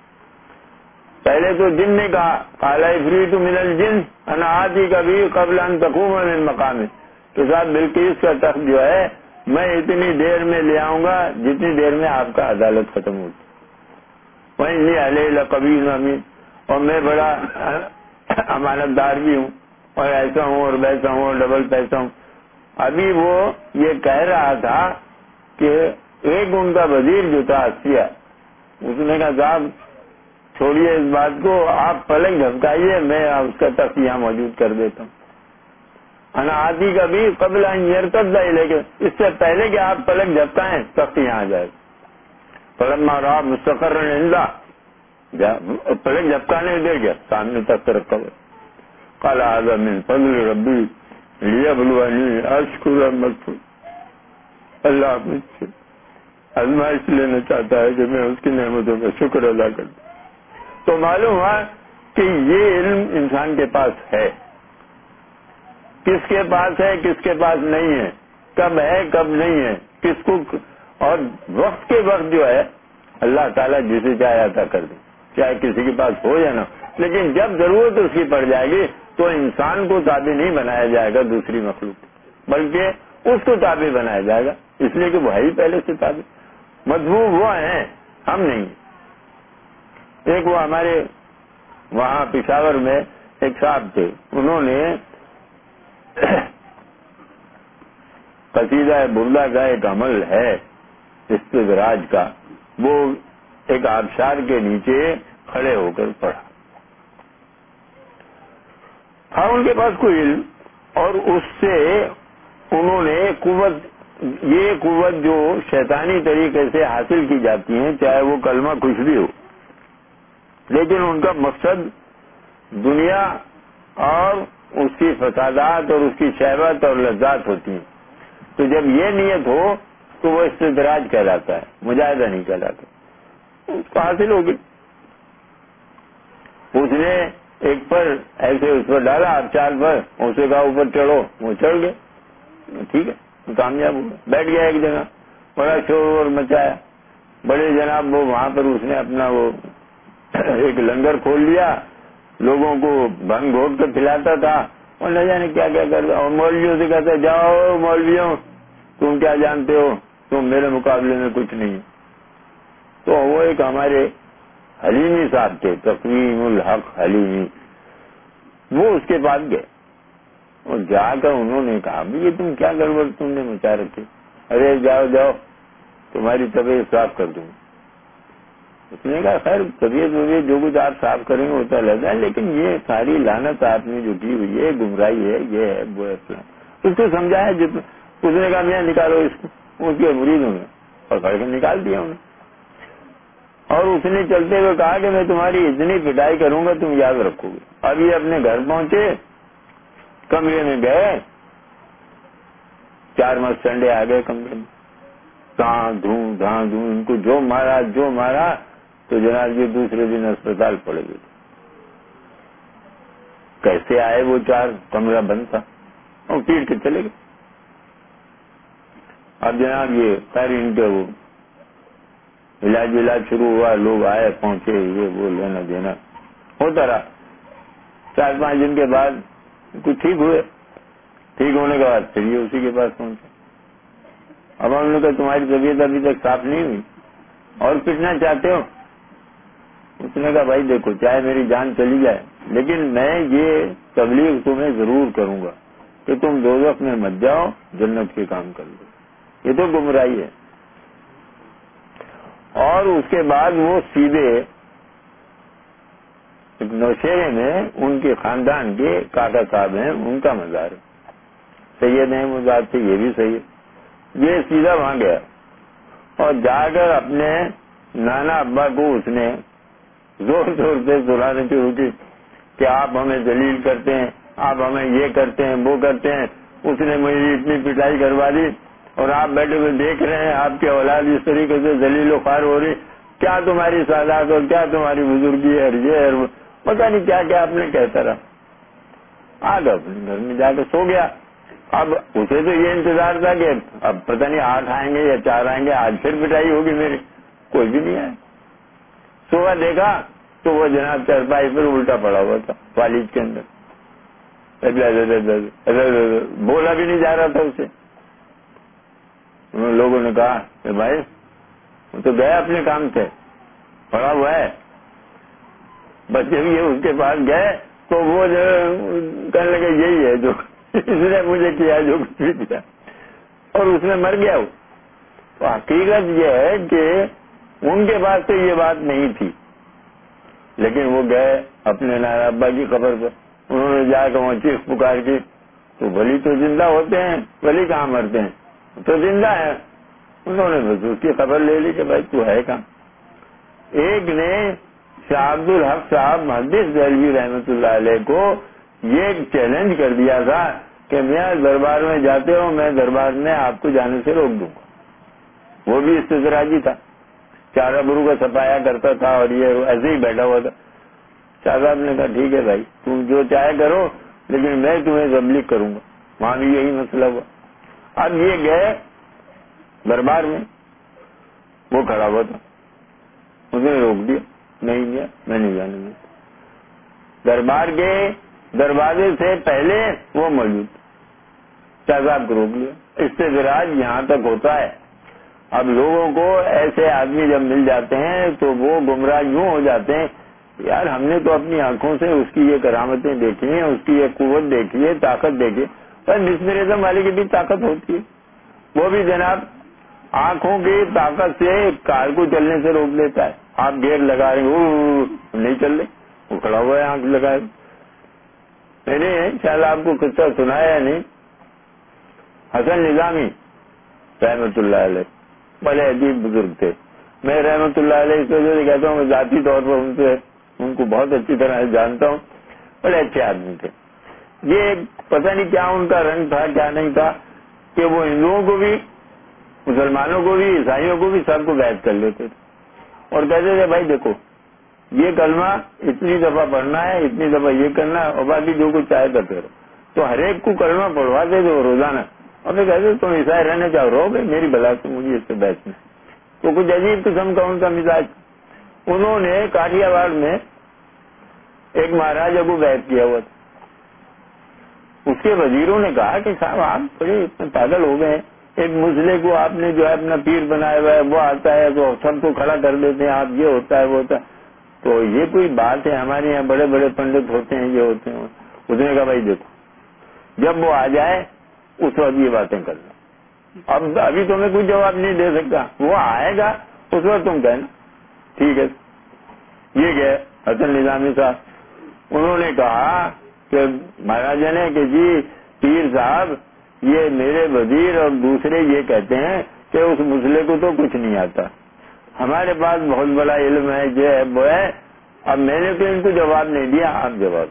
پہلے تو جن نے کہا قال عفریت من الجن انا آتیک بہ قبل ان تقوم من مقامک، کہ صاحب بلقیس کا تخت جو ہے میں اتنی دیر میں لے آؤں گا جتنی دیر میں آپ کا عدالت ختم ہوتی. وإنی علیہ لقوی امین، اور میں بڑا امانت دار بھی ہوں اور ایسا ہوں اور ویسا ہوں اور ڈبل پیسہ ہوں. ابھی وہ یہ کہہ رہا تھا کہ ایک ان کا وزیر جو تھا اسیا، اس نے کہا صاحب چھوڑیے اس بات کو، آپ پلک جھپکائیے میں اس کا تخت یہاں موجود کر دیتا ہوں. انا آتی کا بھی قبل ان یرتد الیک، اس سے پہلے کہ آپ پلک جھپکائیں تخت یہاں آ جائے. فلما رأى مستقرا عنده، پلک جھپکانے دے گیا سامنے تخت رکھا ہوا. قال هذا من فضل ربی لیبلونی اشکر ام اکفر. اللہ مجھ سے آزمائش لینا چاہتا ہے کہ میں اس کی نعمتوں کا شکر ادا کروں. تو معلوم ہوا کہ یہ علم انسان کے پاس ہے. کس کے پاس ہے کس کے پاس نہیں ہے، کب ہے کب نہیں ہے، کس کو، اور وقت کے وقت جو ہے اللہ تعالیٰ جسے چاہے عطا کر دے، چاہے کسی کے پاس ہو یا نہ. لیکن جب ضرورت اس کی پڑ جائے گی تو انسان کو تابع نہیں بنایا جائے گا دوسری مخلوق، بلکہ اس کو تابع بنایا جائے گا، اس لیے کہ وہ ہے ہی پہلے سے تابع. مطلوب وہ ہیں، ہم نہیں. ایک وہ ہمارے وہاں پشاور میں ایک صاحب تھے، انہوں نے قصیدہ بردہ کا ایک عمل ہے استدراج کا، وہ ایک آبشار کے نیچے کھڑے ہو کر پڑھا. تھا ان کے پاس کوئی علم، اور اس سے انہوں نے قوت یہ قوت جو شیطانی طریقے سے حاصل کی جاتی ہیں، چاہے وہ کلمہ کچھ بھی ہو، لیکن ان کا مقصد دنیا اور اس کی فسادات اور اس کی شہوت اور لذات ہوتی ہیں. تو جب یہ نیت ہو تو وہ استدراج کہلاتا ہے، مجاہدہ نہیں کہلاتا. اس کو حاصل ہوگی. اس نے ایک پر ایسے اس پر ڈالا، اب چال پر اسے کہا اوپر چڑھو، وہ چڑھ گئے، ٹھیک ہے، کامیاب ہو گیا. بیٹھ گیا ایک جگہ، بڑا شور مچایا. بڑے جناب وہ وہاں پر اس نے اپنا وہ ایک لنگر کھول لیا، لوگوں کو بھنگ گھوٹ کر پلاتا تھا، اور نہ جانے کیا کیا کرتا. اور مولویوں سے کہتا جاؤ مولویوں، تم کیا جانتے ہو، تم میرے مقابلے میں کچھ نہیں. تو وہ ایک ہمارے حلیمی صاحب تھے، تقویم الحق حلیمی، وہ اس کے پاس گئے اور جا کر انہوں نے کہا یہ تم کیا گڑبڑ تم نے مچا رکھی. ارے جاؤ جاؤ تمہاری طبیعت صاف کر دوں. اس نے کہا خیر طبیعت وبیعت جو کچھ آپ صاف کریں گے ہوتا رہتا ہے، لیکن یہ ساری لعنت آپ نے جو کی ہوئی ہے، گمراہی ہے، یہ ہے وہ ہے. اس کو سمجھایا جتنا. اس نے کہا میں نکالو اس کو. اس کے مریدوں نے اور کر کے نکال دیا انہیں. اور اس نے چلتے ہوئے کہا کہ میں تمہاری اتنی پٹائی کروں گا تم یاد رکھو گے. اب یہ اپنے گھر پہنچے، کمرے میں گئے، چار مسٹنڈے آ گئے کمرے میں، دھاں دھوں دھاں دھوں، ان کو جو مارا جو مارا. تو جناب یہ دوسرے دن اسپتال پڑے گئے. کیسے آئے وہ چار، کمرہ بند تھا، اور پیٹ کے چلے گئے. اب جناب یہ خیر ان کے وہ علاج علاج شروع ہوا، لوگ آئے پہنچے، یہ وہ لینا دینا ہوتا رہا. چار پانچ دن کے بعد کچھ ٹھیک ہوئے. ٹھیک ہونے کے بعد پھر یہ اسی کے پاس پہنچے. اب ہم نے کہا تمہاری طبیعت ابھی تک صاف نہیں ہوئی اور پٹنا چاہتے ہو؟ اس نے کہا بھائی دیکھو چاہے میری جان چلی جائے لیکن میں یہ تبلیغ تمہیں ضرور کروں گا کہ تم دوزخ میں مت جاؤ، جنت کے کام کر لو. یہ تو گمراہی ہے. اور اس کے بعد وہ سیدھے نوشہرے میں ان کے خاندان کے کاکا صاحب ہیں، ان کا مزار ہے، سید ہیں وہ ذات سے، یہ بھی سید. یہ سیدھا وہاں گیا اور جا کر اپنے نانا ابا کو اس نے زور زور سے سنانے شروع کی کہ آپ ہمیں ذلیل کرتے ہیں، آپ ہمیں یہ کرتے ہیں وہ کرتے ہیں. اس نے مجھے اتنی پٹائی کروا دی اور آپ بیٹھے ہوئے دیکھ رہے ہیں آپ کی اولاد اس طریقے سے ذلیل و خوار ہو رہی. کیا تمہاری سعادت اور کیا تمہاری بزرگی ہے، یہ ہے، پتہ نہیں کیا کیا آپ نے کہتا رہا. آ گیا اپنے گھر میں جا کے سو گیا. اب اسے تو یہ انتظار تھا کہ اب پتہ نہیں آٹھ آئیں گے یا چار آئیں گے، آج پھر پٹائی ہوگی میری. کوئی بھی نہیں آیا. صبح دیکھا تو وہ جناب چرپائی پر الٹا پڑا ہوا تھا والد کے اندر. بولا بھی نہیں جا رہا تھا اسے. لوگوں نے کہا کہ بھائی وہ تو گیا اپنے کام سے، پڑا ہوا ہے. بس جب یہ اس کے پاس گئے تو وہ جو کہنے لگے یہی ہے جو اس نے مجھے کیا جو کچھ بھی کیا، اور اس میں مر گیا. وہ تو حقیقت یہ ہے کہ ان کے پاس تو یہ بات نہیں تھی، لیکن وہ گئے اپنے نانا ابا کی قبر پر. انہوں نے جا کر وہاں چیخ پکار کی تو ولی تو زندہ ہوتے ہیں، ولی کہاں مرتے ہیں، تو زندہ ہے. انہوں نے بس اس کی خبر لے لی کہ بھائی تو ہے کہاں. ایک نے شاہ عبد الحق صاحب محدث دہلوی رحمۃ اللہ علیہ کو یہ چیلنج کر دیا تھا کہ میں دربار میں جاتے ہو، میں دربار میں آپ کو جانے سے روک دوں گا. وہ بھی استدراجی تھا، چارہ گرو کا سفایا کرتا تھا اور یہ ایسے ہی بیٹھا ہوا تھا. شاہ صاحب نے کہا ٹھیک ہے بھائی تم جو چاہے کرو لیکن میں تمہیں تبلیغ کروں گا. وہاں بھی یہی مسئلہ ہوا. اب یہ گئے دربار میں، وہ کھڑا ہوا تھا، اس نے روک دیا، نہیں دیا میں نہیں جانے دوں. دربار کے دروازے سے پہلے وہ موجود، شاہ صاحب کو روک لیا. استدراج یہاں تک ہوتا ہے. اب لوگوں کو ایسے آدمی جب مل جاتے ہیں تو وہ گمراہ یوں ہو جاتے ہیں یار ہم نے تو اپنی آنکھوں سے اس کی یہ کرامتیں دیکھی ہیں، اس کی یہ قوت دیکھی ہے، طاقت دیکھی. پر مسمرزم والے کی بھی طاقت ہوتی ہے، وہ بھی جناب آنکھوں کی طاقت سے کار کو چلنے سے روک لیتا ہے. آپ گیئر لگا رہے ہیں نہیں چل رہے، وہ کھڑا ہوا ہے آنکھ لگائے. میں نے شاید آپ کو قصہ سنایا ہے نہیں، حسن نظامی رحمت اللہ علیہ، بڑے عجیب بزرگ تھے. میں رحمت اللہ علیہ اس وجہ سے کہتا ہوں میں ذاتی طور پر ان سے ان کو بہت اچھی طرح جانتا ہوں. بڑے اچھے آدمی تھے. یہ پتہ نہیں کیا ان کا رنگ تھا کیا نہیں تھا کہ وہ ہندوؤں کو بھی، مسلمانوں کو بھی، عیسائیوں کو بھی سب کو بیعت کر لیتے تھے اور کہتے تھے بھائی دیکھو یہ کلمہ اتنی دفعہ پڑھنا ہے، اتنی دفعہ یہ کرنا ہے اور باقی جو کچھ چاہے کرتے رہو. تو ہر ایک کو کلمہ پڑھواتے تھے روزانہ اور پھر کہتے تم عیسائی رہنے چاہو رہو گے، میری بلا سے مجھے اس سے بیعت نہیں. تو کچھ عجیب قسم کا ان کا مزاج. انہوں نے کاٹیا واڑ میں ایک مہاراجا کو بیعت کیا ہوا تھا. اس کے وزیروں نے کہا کہ صاحب آپ بڑے اتنے پاگل ہو گئے ہیں، ایک مسلے کو آپ نے جو ہے اپنا پیر بنایا ہوا ہے، وہ آتا ہے تو سب کو کھڑا کر دیتے ہیں، آپ یہ ہوتا ہے وہ ہوتا ہے. تو یہ کوئی بات ہے؟ ہمارے یہاں بڑے بڑے پنڈت ہوتے ہیں، یہ ہوتے ہیں. اس نے کہا بھائی دیکھو جب وہ آ جائے اس وقت یہ باتیں کرنا، اب ابھی تو میں کوئی جواب نہیں دے سکتا. وہ آئے گا اس وقت تم کہنا. ٹھیک ہے. یہ گئے حسن نظامی صاحب. انہوں نے کہا کہ مہاراجا نے کہ جی پیر صاحب یہ میرے وزیر اور دوسرے یہ کہتے ہیں کہ اس مسئلے کو تو کچھ نہیں آتا، ہمارے پاس بہت بڑا علم ہے، یہ ہے وہ ہے. اب میں نے تو ان کو جواب نہیں دیا، آپ جواب.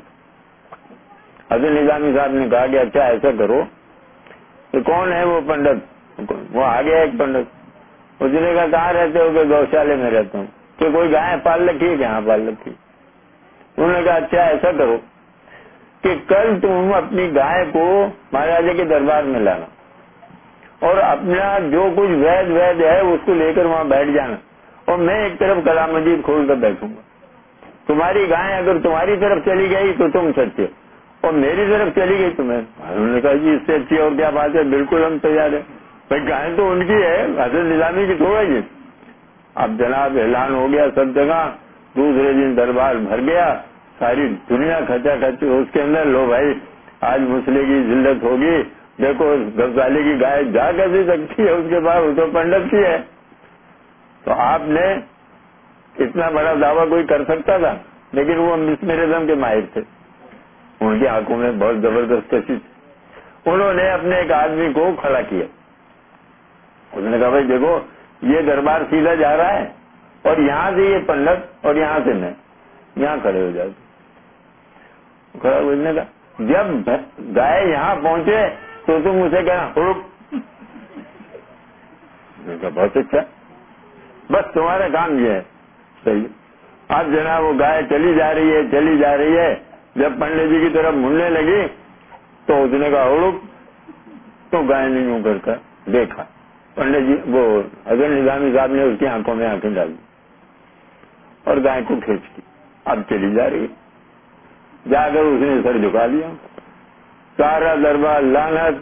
حسن نظامی صاحب نے کہا کہ اچھا ایسا کرو کہ کون ہے وہ پنڈت؟ وہ آ گیا ایک پنڈت. اس نے کہا کہاں رہتے ہو؟ کہ گوشالے میں رہتا ہوں. کہ کوئی گائے پال رکھی ہے؟ کہ ہاں پال رکھی. انہوں نے کہا اچھا ایسا کرو کہ کل تم اپنی گائے کو مہاراجا کے دربار میں لانا اور اپنا جو کچھ وید وید ہے اس کو لے کر وہاں بیٹھ جانا اور میں ایک طرف کلام مجید کھول کر بیٹھوں گا. تمہاری گائے اگر تمہاری طرف چلی گئی تو تم سچے اور میری طرف چلی گئی تو میں. انہوں نے کہا جی اس سے اچھی اور کیا بات ہے، بالکل ہم تیار ہیں. بھائی گائے تو ان کی ہے، حضرت نظامی کی تھوڑا جی. اب جناب اعلان ہو گیا سب جگہ. دوسرے دن دربار بھر گیا، ساری دنیا کھچا کھچ اس کے اندر. لو بھائی آج مسئلے کی ذلت ہوگی، دیکھو غزالی کی گائے جا کیسے سکتی ہے اس کے بعد، وہ تو پنڈت کی ہے. تو آپ نے اتنا بڑا دعویٰ کوئی کر سکتا تھا؟ لیکن وہ مسمرزم کے ماہر تھے، ان کی آنکھوں میں بہت زبردست کشش تھی. انہوں نے اپنے ایک آدمی کو کھڑا کیا. انہوں نے کہا بھائی دیکھو یہ دربار سیدھا جا رہا ہے اور یہاں سے یہ پنڈت اور یہاں سے میں، یہاں کھڑے ہو جاتے. کھڑا بولنے کا جب گائے یہاں پہنچے تو تم اسے کہنا رک. بہت اچھا، بس تمہارا کام یہ ہے. صحیح. اب جناب وہ گائے چلی جا رہی ہے چلی جا رہی ہے. جب پنڈت جی کی طرف مڑنے لگی تو اس نے کہا رک. تو گائے نے یوں کر کر دیکھا. پنڈت جی وہ حضرت نظامی صاحب نے اس کی آنکھوں میں آنکھیں ڈالی اور گائے کو کھینچ کی. اب چلی جا رہی ہے. جا کر اس نے سر جھکا دیا. سارا دربار لعنت.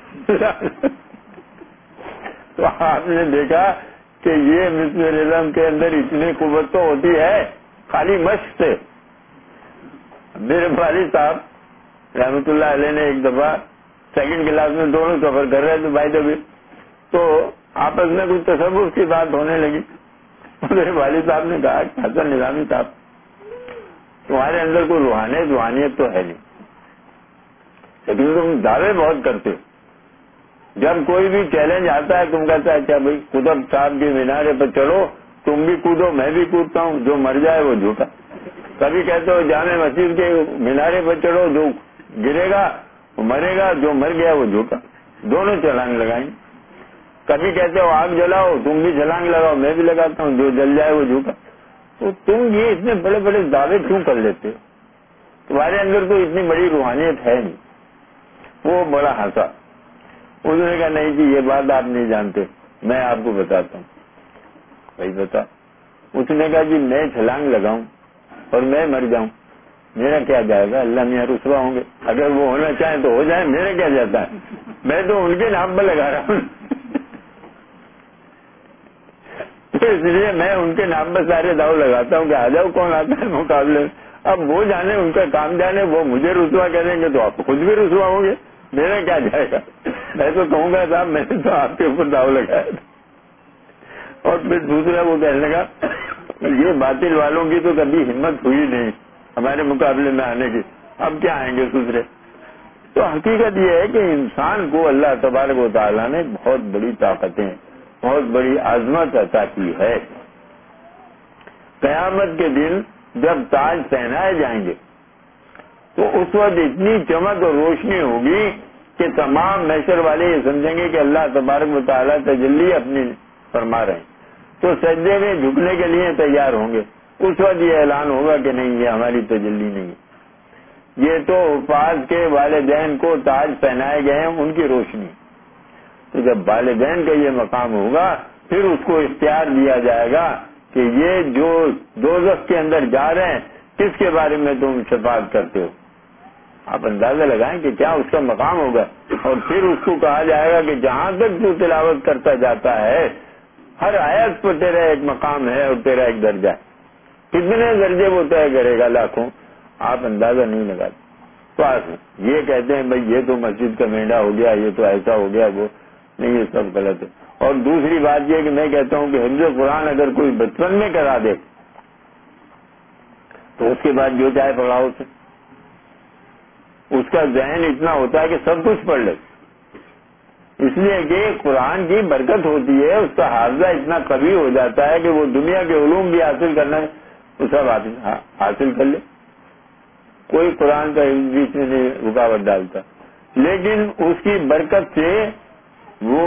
تو آپ نے دیکھا کہ یہ مسمرزم کے اندر اتنی قوت تو ہوتی ہے خالی مشق سے. میرے والد صاحب رحمت اللہ علیہ نے ایک دفعہ سیکنڈ کلاس میں دونوں سفر کر رہے تھے بھائی دبی، تو آپس میں کچھ تصوف کی بات ہونے لگی. میرے والد صاحب نے کہا حسن نظامی صاحب تمہارے اندر کوئی روحانیت روحانیت تو ہے نہیں، لیکن تم دعوے بہت کرتے ہو. جب کوئی بھی چیلنج آتا ہے تم کہتا ہے اچھا بھائی قطب صاحب کے مینارے پر چلو، تم بھی کودو میں بھی کودتا ہوں، جو مر جائے وہ جھوٹا. کبھی کہتے ہو جامع مسجد کے مینارے پر چڑھو، جو گرے گا وہ مرے گا، جو مر گیا وہ جھوٹا. دونوں چھلانگ لگائیں. کبھی کہتے ہو آگ جلاؤ، تم بھی چھلانگ لگاؤ میں بھی لگاتا ہوں، جو جل جائے وہ جھوٹا. تو تم یہ اتنے بڑے بڑے دعوے کیوں کر لیتے ہو؟ تمہارے اندر تو اتنی بڑی روحانیت ہے نہیں. وہ بڑا ہنسا. انہوں نے کہا نہیں جی یہ بات آپ نہیں جانتے، میں آپ کو بتاتا ہوں. بھائی بتا. اس نے کہا جی میں چھلانگ لگاؤں اور میں مر جاؤں میرا کیا جائے گا؟ اللہ میاں رسوا ہوں گے. اگر وہ ہونا چاہیں تو ہو جائے، میرا کیا جاتا ہے؟ میں تو ان کے نام پر لگا رہا ہوں. تو اس لیے میں ان کے نام پر سارے داؤ لگاتا ہوں کہ آ جاؤ کون آتا ہے مقابلے میں. اب وہ جانے ان کا کام جانے، وہ مجھے رسوا کریں گے تو آپ خود بھی رسوا ہوں گے، میرا کیا جائے گا؟ میں تو کہوں گا صاحب میں نے تو آپ کے اوپر داؤ لگایا تھا. اور پھر دوسرا وہ کہنے لگا یہ باطل والوں کی تو کبھی ہمت ہوئی نہیں ہمارے مقابلے میں آنے کی، اب کیا آئیں گے دوسرے. تو حقیقت یہ ہے کہ انسان کو اللہ تبارک و تعالیٰ نے بہت بڑی طاقتیں، بہت بڑی عظمت عطا کی ہے. قیامت کے دن جب تاج پہنائے جائیں گے تو اس وقت اتنی چمک اور روشنی ہوگی کہ تمام محشر والے یہ سمجھیں گے کہ اللہ تبارک و تعالیٰ تجلی اپنی فرما رہے ہیں، تو سجدے میں جھکنے کے لیے تیار ہوں گے. اس وقت یہ اعلان ہوگا کہ نہیں، یہ ہماری تجلی نہیں ہے، یہ تو حفاظ کے والدین کو تاج پہنائے گئے ہیں، ان کی روشنی. تو جب والدین کا یہ مقام ہوگا پھر اس کو اختیار دیا جائے گا کہ یہ جو دوزخ کے اندر جا رہے ہیں کس کے بارے میں تم شفاعت کرتے ہو. آپ اندازہ لگائیں کہ کیا اس کا مقام ہوگا. اور پھر اس کو کہا جائے گا کہ جہاں تک تو تلاوت کرتا جاتا ہے ہر آیت پر تیرا ایک مقام ہے اور تیرا ایک درجہ ہے. کتنے درجے وہ طے کرے گا؟ لاکھوں. آپ اندازہ نہیں لگاتے. تو آپ یہ کہتے ہیں بھائی یہ تو مسجد کا مینڈا ہو گیا، یہ تو ایسا ہو گیا، وہ نہیں، یہ سب غلط ہے. اور دوسری بات یہ کہ میں کہتا ہوں کہ حفظ قرآن اگر کوئی بچپن میں کرا دے تو اس کے بعد جو چاہے پڑھاؤ اسے، اس کا ذہن اتنا ہوتا ہے کہ سب کچھ پڑھ لے. اس لیے کہ قرآن کی برکت ہوتی ہے، اس کا حافظہ اتنا قوی ہو جاتا ہے کہ وہ دنیا کے علوم بھی حاصل کرنا ہے وہ سب حاصل کر لے. کوئی قرآن کا بیچ میں نہیں رکاوٹ ڈالتا، لیکن اس کی برکت سے وہ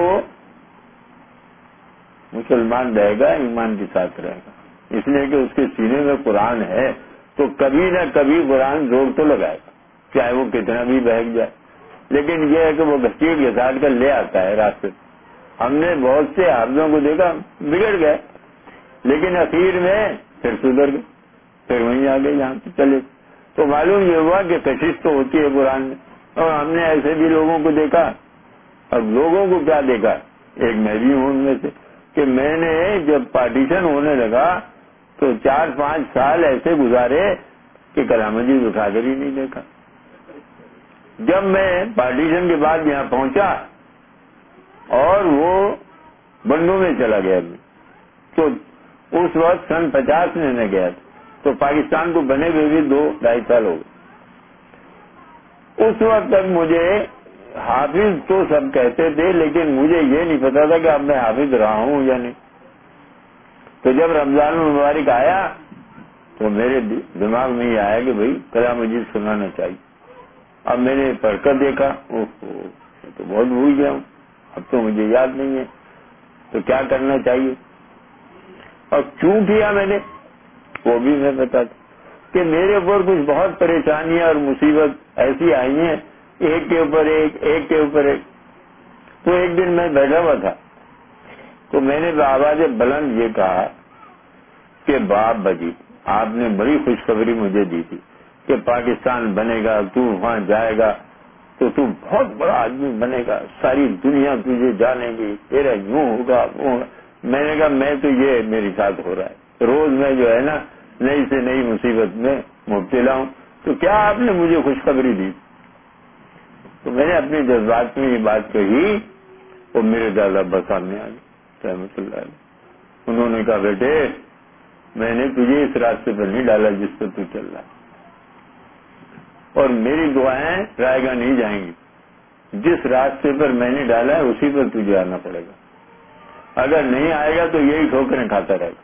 مسلمان رہے گا، ایمان کے ساتھ رہے گا. اس لیے کہ اس کے سینے میں قرآن ہے تو کبھی نہ کبھی قرآن زور تو لگائے گا، چاہے وہ کتنا بھی بہک جائے. لیکن یہ ہے کہ وہ گھسیٹ گھساٹ کر لے آتا ہے راستے. ہم نے بہت سے حافظوں کو دیکھا بگڑ گئے، لیکن اخیر میں پھر سدھر گئے، پھر وہیں آگے جہاں سے چلے. تو معلوم یہ ہوا کہ کشش تو ہوتی ہے قرآن میں. اور ہم نے ایسے بھی لوگوں کو دیکھا. اب لوگوں کو کیا دیکھا، ایک میں بھی ہوں ان میں سے، کہ میں نے جب پارٹیشن ہونے لگا تو چار پانچ سال ایسے گزارے کہ کلام مجید اٹھا کر ہی نہیں دیکھا. جب میں پارٹیشن کے بعد یہاں پہنچا اور وہ بنڈوں میں چلا گیا تو اس وقت سن پچاس میں میں گیا تھا تو پاکستان کو بنے ہوئے بھی دو ڈھائی سال ہو گئے. اس وقت تک مجھے حافظ تو سب کہتے تھے لیکن مجھے یہ نہیں پتا تھا کہ اب میں حافظ رہا ہوں یا نہیں. تو جب رمضان المبارک آیا تو میرے دماغ میں یہ آیا کہ بھائی کلام مجید سنانا چاہیے. اب میں نے پڑھ کر دیکھا اوہ تو بہت بھول گیا ہوں، اب تو مجھے یاد نہیں ہے، تو کیا کرنا چاہیے. اور کیوں کیا میں نے وہ بھی میں بتاتا کہ میرے اوپر کچھ بہت پریشانیاں اور مصیبت ایسی آئی ہیں، ایک کے اوپر ایک ایک کے اوپر ایک. تو ایک دن میں بیٹھا ہوا تھا تو میں نے بآواز بلند یہ کہا کہ باپ بجی آپ نے بڑی خوشخبری مجھے دی تھی کہ پاکستان بنے گا، تو وہاں جائے گا تو تو بہت بڑا آدمی بنے گا، ساری دنیا تجھے جانے گی، تیرا یوں ہوگا وہ ہوگا. میں نے کہا میں تو یہ میرے ساتھ ہو رہا ہے، روز میں جو ہے نا نئی سے نئی مصیبت میں مبتلا ہوں، تو کیا آپ نے مجھے خوشخبری دی. تو میں نے اپنے جذبات میں یہ بات کہی وہ میرے دادا ابا سامنے آ گئے رحمۃ اللہ علیہ. انہوں نے کہا بیٹے میں نے تجھے اس راستے پر نہیں ڈالا جس پر تو چل رہا ہے، اور میری دعائیں رائے گاہ نہیں جائیں گی. جس راستے پر میں نے ڈالا ہے اسی پر تجھے آنا پڑے گا، اگر نہیں آئے گا تو یہی ٹھوکریں کھاتا رہے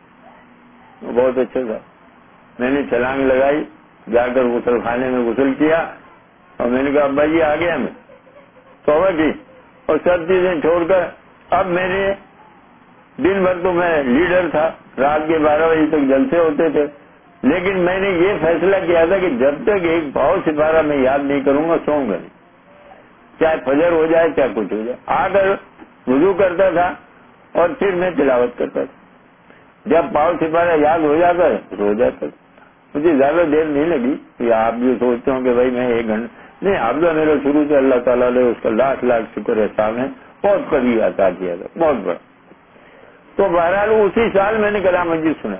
گا. بہت اچھا تھا. میں نے چھلانگ لگائی، جا کر غسل خانے میں غسل کیا اور میں نے کہا ابا جی آ گیا میں توبہ کی اور سب چیزیں چھوڑ کر. اب میں نے دن بھر تو میں لیڈر تھا، رات کے بارہ بجے تک جلسے ہوتے تھے، لیکن میں نے یہ فیصلہ کیا تھا کہ جب تک ایک بھاؤ سپارہ میں یاد نہیں کروں گا سوؤں گا نہیں، چاہے فجر ہو جائے چاہے کچھ ہو جائے. آ کر وضو کرتا تھا اور پھر میں تلاوت کرتا تھا. جب پاؤ سپارہ یاد ہو جاتا ہے سو جاتا تھا. مجھے زیادہ دیر نہیں لگی کہ آپ یہ سوچتے ہوں کہ بھائی میں ایک گھنٹہ نہیں. حافظہ میرا شروع سے اللہ تعالیٰ نے اس کا لاکھ لاکھ شکر احسان ہے بہت قوی عطا کیا تھا، بہت بڑا. تو بہرحال اسی سال میں نے کلام مجید سنا.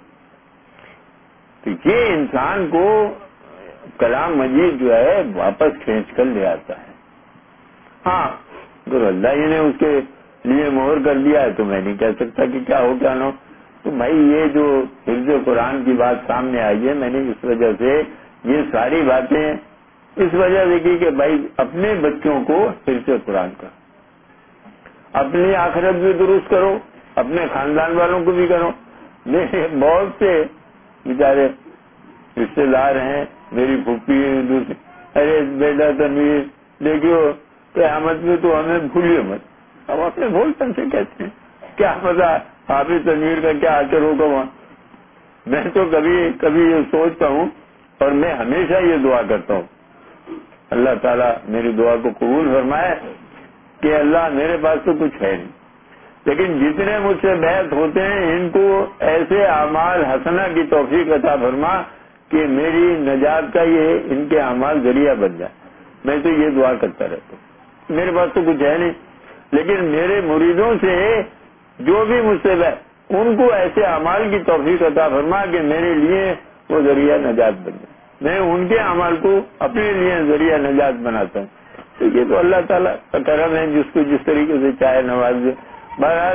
تو یہ انسان کو کلام مجید جو ہے واپس کھینچ کر لے آتا ہے. ہاں اگر اللہ ہی نے اس کے لیے مہر کر دیا ہے تو میں نہیں کہہ سکتا کہ کیا ہو کیا نہ ہو. تو بھائی یہ جو حفظ قرآن کی بات سامنے آئی ہے میں نے اس وجہ سے یہ ساری باتیں اس وجہ سے کی کہ بھائی اپنے بچوں کو حفظ قرآن کا، اپنی آخرت بھی درست کرو، اپنے خاندان والوں کو بھی کرو. میرے بہت سے بیچارے رشتے دار ہیں، میری پھوپھی ہے دوسری، ارے بیٹا تنویر دیکھو قیامت میں تو ہمیں بھولیے مت. اب اپنے بھولپن سے کہتے ہیں، کیا پتا حافظ تنویر کا کیا اثر ہوگا وہاں. میں تو کبھی کبھی یہ سوچتا ہوں اور میں ہمیشہ یہ دعا کرتا ہوں اللہ تعالیٰ میری دعا کو قبول فرمائے کہ اللہ میرے پاس تو کچھ ہے نہیں، لیکن جتنے مجھ سے بیعت ہوتے ہیں ان کو ایسے اعمال حسنہ کی توفیق عطا فرما کہ میری نجات کا یہ ان کے اعمال ذریعہ بن جائے. میں تو یہ دعا کرتا رہتا ہوں. میرے پاس تو کچھ ہے نہیں، لیکن میرے مریدوں سے جو بھی مجھ سے بیعت ان کو ایسے اعمال کی توفیق عطا فرما کہ میرے لیے وہ ذریعہ نجات بن جائے. میں ان کے اعمال کو اپنے لیے ذریعہ نجات بناتا ہوں. تو یہ تو اللہ تعالیٰ کا کرم ہے، جس کو جس طریقے سے چاہے نواز دے. بہرحال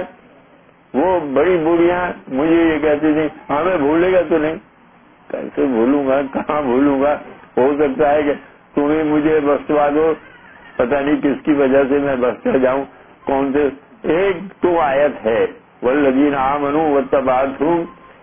وہ بڑی بوڑھیاں مجھے یہ کہتی تھی ہمیں بھولے گا تو نہیں. کیسے بھولوں گا، کہاں بھولوں گا. ہو سکتا ہے کہ تمہیں مجھے بخشوا دو، پتہ نہیں کس کی وجہ سے میں بخشا جاؤں. کون سے ایک تو آیت ہے والذین آمنوا واتبعتہم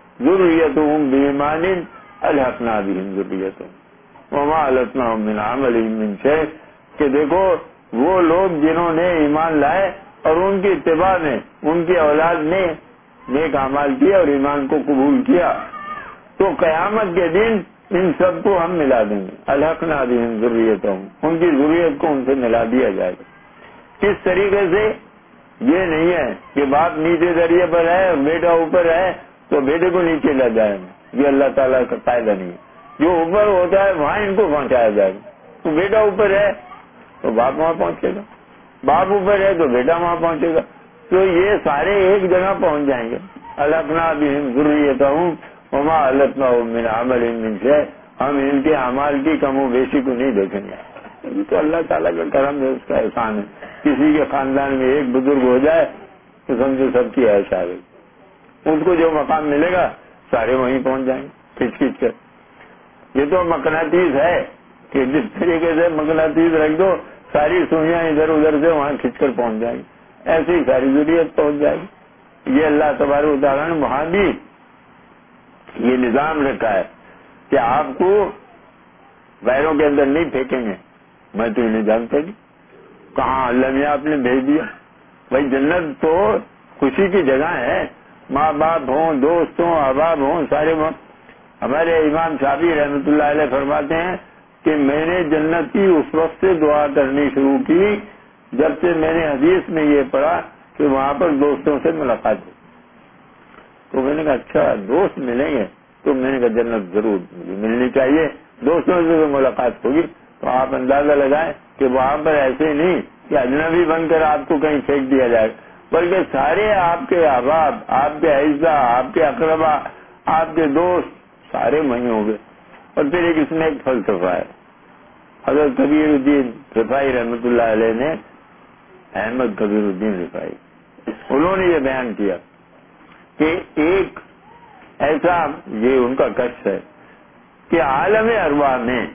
ذریتہم بایمان الحقنا بہم ذریتہم وما التناہم من عملہم من شیء، کہ دیکھو وہ لوگ جنہوں نے ایمان لائے اور ان کی اتباع میں ان کی اولاد نے نیک اعمال کیا اور ایمان کو قبول کیا، تو قیامت کے دن ان سب کو ہم ملا دیں گے. الحقنا بہم ذریتہم، ان کی ذریت کو ان سے ملا دیا جائے گا. کس طریقے سے؟ یہ نہیں ہے کہ باپ نیچے دریا پر ہے اور بیٹا اوپر ہے تو بیٹے کو نیچے لے جائیں گے. یہ اللہ تعالیٰ کا قاعدہ نہیں ہے. جو اوپر ہوتا ہے وہاں ان کو پہنچایا جائے گا. تو بیٹا اوپر ہے تو باپ وہاں پہنچے گا، باپ اوپر ہے تو بیٹا وہاں پہنچے گا. تو یہ سارے ایک جگہ پہنچ جائیں گے. الحقنا بہم ذریتہم وما التناہم من عملہم من شیء، ہم ان کے اعمال کی کم و بیشی کو نہیں دیکھیں گے. یہ تو اللہ تعالیٰ کا کرم ہے، اس کا احسان ہے. کسی کے خاندان میں ایک بزرگ ہو جائے تو سمجھو سب کی عیش آ گئی. اس کو جو مقام ملے گا سارے وہیں پہنچ جائیں گے کھچ کھچ کر. یہ تو مقناطیس ہے کہ جس طریقے سے مقناطیس رکھ دو ساری سوئیاں ادھر ادھر سے وہاں کھچ کر پہنچ جائیں گی، ایسے ہی ساری ضروریت پہنچ جائے گی. یہ اللہ تبارک و تعالیٰ نے وہاں بھی یہ نظام رکھا ہے کہ آپ کو غیروں کے اندر نہیں پھینکیں گے. میں تو انہیں جانتا نہیں کہاں اللہ نے آپ نے بھیج دیا. بھائی جنت تو خوشی کی جگہ ہے، ماں باپ ہوں، دوست ہوں، احباب ہوں، سارے ہوں. ہمارے امام شافعی رحمۃ اللہ علیہ فرماتے ہیں کہ میں نے جنت کی اس وقت سے دعا کرنی شروع کی جب سے میں نے حدیث میں یہ پڑھا کہ وہاں پر دوستوں سے ملاقات ہو. تو میں نے کہا اچھا دوست ملیں گے، تو میں نے کہا جنت ضرور مجھے ملنی چاہیے، دوستوں سے ملاقات ہوگی. تو آپ اندازہ لگائیں کہ وہاں پر ایسے نہیں کہ اجنبی بن کر آپ کو کہیں پھینک دیا جائے، بلکہ سارے آپ کے احباب، آپ کے اعزا، آپ کے اقربا، آپ کے دوست سارے وہیں ہوں گے. اور پھر ایک اس میں ایک فلسفہ ہے. حضرت کبیر الدین رفاعی رحمۃ اللہ علیہ نے، احمد کبیر الدین رفاعی، انہوں نے یہ بیان کیا کہ ایک ایسا، یہ ان کا کشف ہے کہ عالم ارواح میں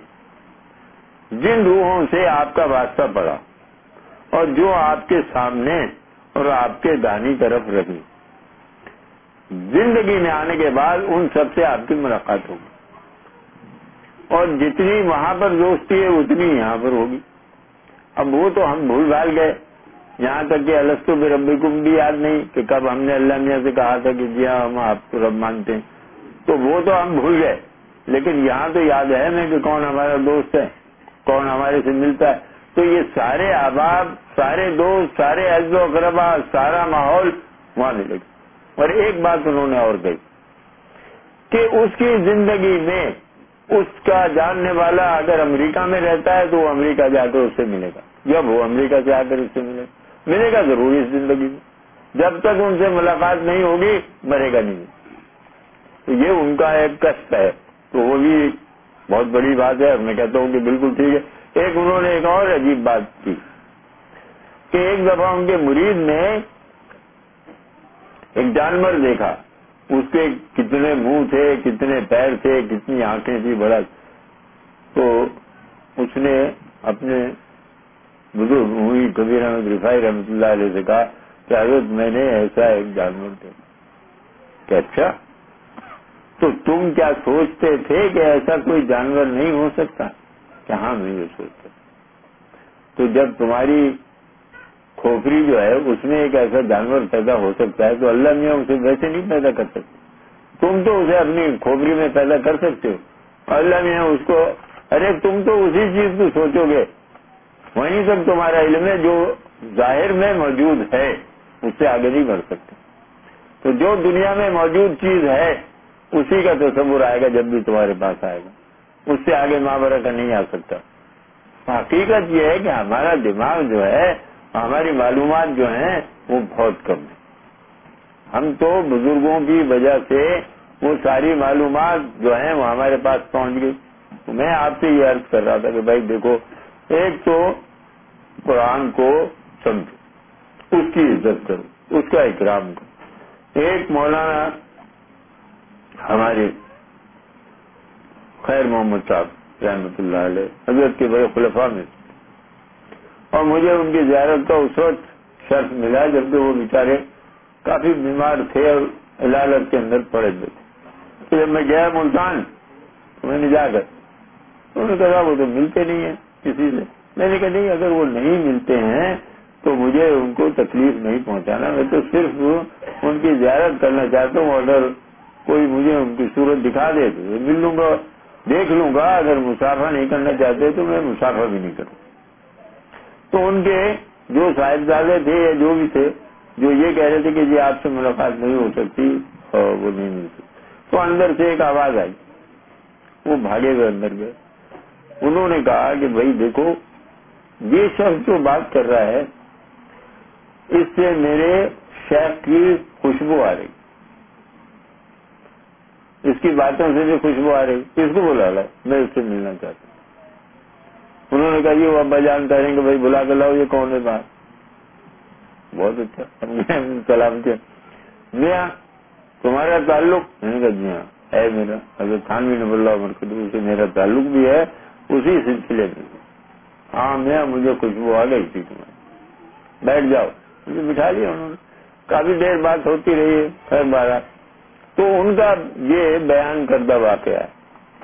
جن روحوں سے آپ کا واسطہ پڑا اور جو آپ کے سامنے اور آپ کے دانی طرف رہی، زندگی میں آنے کے بعد ان سب سے آپ کی ملاقات ہوگی. اور جتنی وہاں پر دوستی ہے اتنی یہاں پر ہوگی. اب وہ تو ہم بھول بھال گئے، یہاں تک کہ الستو بربکم بھی یاد نہیں کہ کب ہم نے اللہ میاں سے کہا تھا کہ جی ہاں ہم آپ کو رب مانتے ہیں. تو وہ تو ہم بھول گئے، لیکن یہاں تو یاد ہے ہمیں کہ کون ہمارا دوست ہے، کون ہمارے سے ملتا ہے. تو یہ سارے احباب، سارے دوست، سارے عز و اقربا، سارا ماحول وہاں ملے گا. اور ایک بات انہوں نے اور کہی کہ اس کی زندگی میں اس کا جاننے والا اگر امریکہ میں رہتا ہے تو وہ امریکہ جا کر اس سے ملے گا. جب وہ امریکہ سے آ کر اس سے ملے گا ملے گا ضرور اس زندگی میں. جب تک ان سے ملاقات نہیں ہوگی مرے گا نہیں. تو یہ ان کا ایک کشف ہے. تو وہ بھی بہت بڑی بات ہے اور میں کہتا ہوں کہ بالکل ٹھیک ہے. ایک انہوں نے ایک اور عجیب بات کی کہ ایک دفعہ ان کے مرید نے ایک جانور دیکھا، اس کے کتنے منہ تھے، کتنے پیر تھے، کتنی آنکھیں تھی، بڑا. تو اس نے اپنے بزرگ ہوئی کبیر احمد رفاعی رحمۃ اللہ علیہ سے کہا کہ حضرت میں نے ایسا ایک جانور دیکھا کہ اچھا تو تم کیا سوچتے تھے کہ ایسا کوئی جانور نہیں ہو سکتا؟ کہ ہاں میں یہ سوچتا. تو جب تمہاری کھوپڑی جو ہے اس میں ایک ایسا جانور پیدا ہو سکتا ہے تو اللہ میاں اسے ویسے نہیں پیدا کر سکتے. تم تو اسے اپنی کھوپڑی میں پیدا کر سکتے ہو، اللہ میاں اس کو، ارے تم تو اسی چیز کو سوچو گے، وہیں تک تمہارا علم ہے جو ظاہر میں موجود ہے اس سے آگے نہیں بڑھ سکتے. تو جو دنیا میں موجود چیز ہے اسی کا تصور آئے گا جب بھی تمہارے پاس آئے گا، اس سے آگے مابرہ کا نہیں آ سکتا. حقیقت یہ ہے کہ ہمارا دماغ جو ہے، ہماری معلومات جو ہیں وہ بہت کم ہے. ہم تو بزرگوں کی وجہ سے وہ ساری معلومات جو ہیں وہ ہمارے پاس پہنچ گئی. میں آپ سے یہ عرض کر رہا تھا کہ بھائی دیکھو، ایک تو قرآن کو سمجھو، اس کی عزت کرو، اس کا اکرام کرو. ایک مولانا ہمارے خیر محمد صاحب رحمۃ اللہ علیہ حضرت کے بڑے خلفاء میں، اور مجھے ان کی زیارت کا اس وقت شرف ملا جبکہ وہ بیچارے کافی بیمار تھے اور علالت کے اندر پڑے ہوئے تھے. تو جب میں گیا ملتان تو میں نے جا کر انہوں نے کہا وہ تو ملتے نہیں ہیں کسی سے. میں نے کہا نہیں، اگر وہ نہیں ملتے ہیں تو مجھے ان کو تکلیف نہیں پہنچانا، میں تو صرف ان کی زیارت کرنا چاہتا ہوں. اگر کوئی مجھے ان کی صورت دکھا دے تو مل لوں گا، دیکھ لوں گا. اگر مسافہ نہیں کرنا چاہتے تو میں مسافہ بھی نہیں کروں. تو ان کے جو صاحبزادے تھے یا جو بھی تھے جو یہ کہہ رہے تھے کہ جی آپ سے ملاقات نہیں ہو سکتی اور وہ نہیں مل سکتی، تو اندر سے ایک آواز آئی، وہ بھاگے ہوئے اندر گئے. انہوں نے کہا کہ بھائی دیکھو، یہ شخص جو بات کر رہا ہے اس سے میرے شیخ کی خوشبو آ رہی، اس کی باتوں سے بھی خوشبو آ رہی. کس کو بلا لا، میں اس سے ملنا چاہتا ہوں. انہوں نے کہا یہ وہ ابا جان کہیں گے بھائی بلا کر لاؤ، یہ کون ہے بات؟ بہت اچھا، سلام کیا. میاں تمہارا تعلق؟ میں نے کہا جی ہاں ہے میرا، حضرت تھانوی نور اللہ مرکز سے میرا تعلق بھی ہے اسی سلسلے میں. ہاں میاں مجھے خوشبو آ گئی تھی تمہاری، بیٹھ جاؤ. مجھے بٹھا لیا انہوں نے. کافی دیر بات ہوتی رہی ہے، خیر بارہ. تو ان کا یہ بیان کردہ واقعہ ہے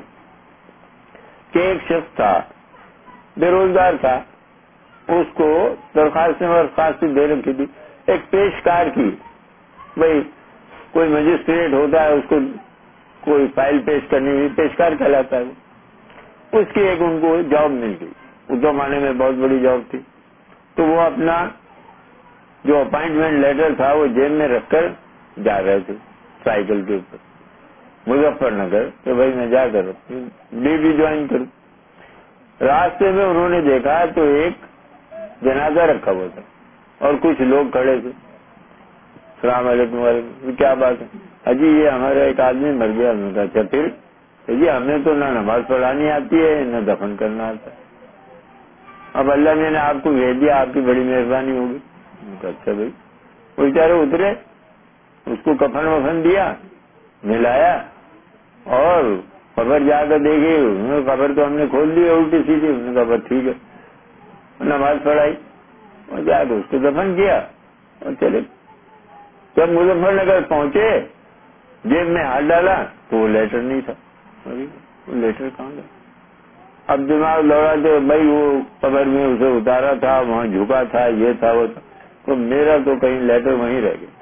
کہ ایک شخص تھا، بے روزگار تھا، اس کو درخواستیں ورخواستیں دے رکھی تھی. ایک پیشکار کی، بھائی کوئی مجسٹریٹ ہوتا ہے اس کو کوئی فائل پیش کرنی ہوئی، پیشکار کہلاتا ہے وہ. اس کی ایک ان کو جاب مل گئی، اس زمانے میں بہت بڑی جاب تھی. تو وہ اپنا جو اپائنٹمنٹ لیٹر تھا وہ جیب میں رکھ کر جا رہے تھے سائیکل کے اوپر مظفر نگر کہ بھائی میں جا کر ڈیوٹی جوائن کروں. راستے میں انہوں نے دیکھا تو ایک جنازہ رکھا ہوا تھا اور کچھ لوگ کھڑے تھے. السلام علیکم. وعلیکم. کیا بات ہے؟ اجی یہ ہمارا ایک آدمی مر گیا. ہم نے کہا اچھا پھر؟ جی ہمیں تو نہ نماز پڑھانی آتی ہے نہ دفن کرنا آتا ہے، اب اللہ نے آپ کو بھیج دیا، آپ کی بڑی مہربانی ہوگی. اچھا بھائی. وہ بیچارے اترے، اس کو کفن وفن دیا، ملایا اور خبر جا کر دیکھی. خبر تو ہم نے کھول دی الٹی سیدھی. انہوں نے کہا بس ٹھیک ہے. نماز پڑھائی اور جا کے اس کو دفن کیا اور چلے. جب مظفر نگر پہنچے جیب میں ہاتھ ڈالا تو وہ لیٹر نہیں تھا. وہ لیٹر کہاں گیا؟ اب دماغ دوڑا تو بھائی وہ قبر میں اسے اتارا تھا، وہاں جھکا تھا، یہ تھا وہ تھا. تو میرا تو کہیں لیٹر وہیں رہ گیا.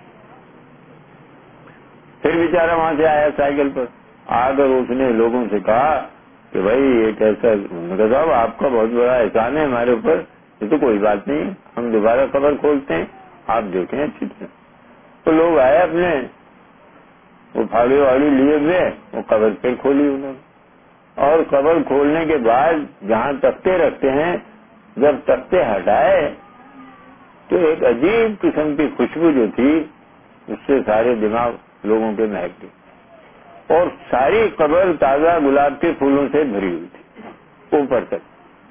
پھر بیچارہ وہاں سے آیا سائیکل پر، آ کر اس نے لوگوں سے کہا کہ بھائی ایک ایسا، صاحب آپ کا بہت بڑا احسان ہے ہمارے اوپر، یہ تو کوئی بات نہیں، ہم دوبارہ خبر کھولتے ہیں، آپ دیکھیں اچھی طرح. تو لوگ آئے اپنے وہ پھاڑی واڑی لیے ہوئے، وہ قبر پھر کھولی انہوں نے. اور قبر کھولنے کے بعد جہاں تختے رکھتے ہیں، جب تختے ہٹائے تو ایک عجیب قسم کی خوشبو جو تھی اس سے سارے دماغ لوگوں کے مہک گئے. اور ساری قبر تازہ گلاب کے پھولوں سے بھری ہوئی تھی اوپر تک.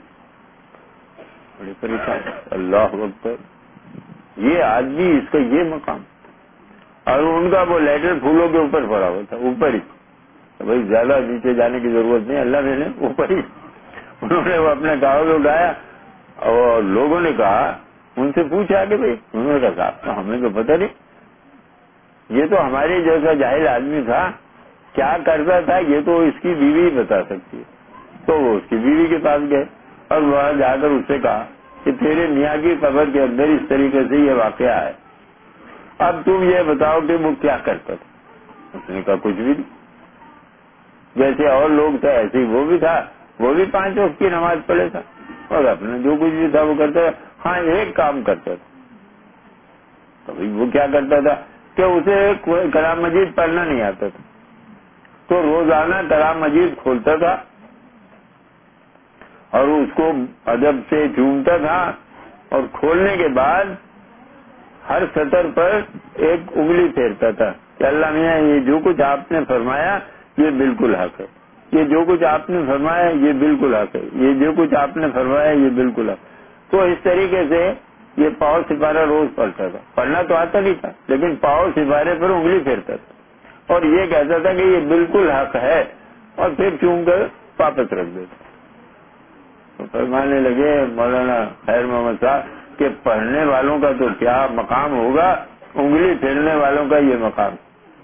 بڑی پریشان. اللہ اکبر، یہ آدمی، اس کا یہ مقام، اور ان کا وہ لیٹر پھولوں کے اوپر پڑا ہوا تھا، اوپر ہی. بھائی زیادہ نیچے جانے کی ضرورت نہیں، اللہ نے اوپر ہی. انہوں نے وہ اپنے گاؤں کو گایا اور لوگوں نے کہا، ان سے پوچھا کہ بھائی، انہوں نے کہا ہمیں تو پتہ نہیں، یہ تو ہمارے جیسا جاہل آدمی تھا، کیا کرتا تھا یہ تو اس کی بیوی بتا سکتی ہے۔ تو وہ اس کی بیوی کے پاس گئے اور وہاں جا کر اس سے کہا کہ تیرے میاں کی قبر کے اندر اس طریقے سے یہ واقعہ ہے، اب تم یہ بتاؤ کہ وہ کیا کرتا تھا؟ اس نے کہا کچھ بھی نہیں، جیسے اور لوگ تھے ایسے ہی وہ بھی تھا، وہ بھی پانچ وقت کی نماز پڑھے تھا اور اپنا جو کچھ بھی تھا وہ کرتا تھا۔ ہاں ایک کام کرتا تھا، تو وہ کیا کرتا تھا کہ اسے کوئی کلام مجید پڑھنا نہیں آتا تھا، تو روزانہ کلام مجید کھولتا تھا اور اس کو ادب سے چومتا تھا، اور کھولنے کے بعد ہر سطر پر ایک انگلی پھیرتا تھا کہ اللہ میاں یہ جو کچھ آپ نے فرمایا یہ بالکل حق ہے، یہ جو کچھ آپ نے فرمایا یہ بالکل حق ہے، یہ جو کچھ آپ نے فرمایا یہ بالکل حق۔ تو اس طریقے سے یہ پاؤ سپارہ روز پڑھتا تھا، پڑھنا تو آتا نہیں تھا لیکن پاؤ سپارے پر انگلی پھیرتا تھا اور یہ کہتا تھا کہ یہ بالکل حق ہے، اور پھر چوم کر واپس رکھ دیتا۔ تو فرمانے لگے مولانا خیر محمد صاحب کہ پڑھنے والوں کا تو کیا مقام ہوگا، انگلی پھیرنے والوں کا یہ مقام۔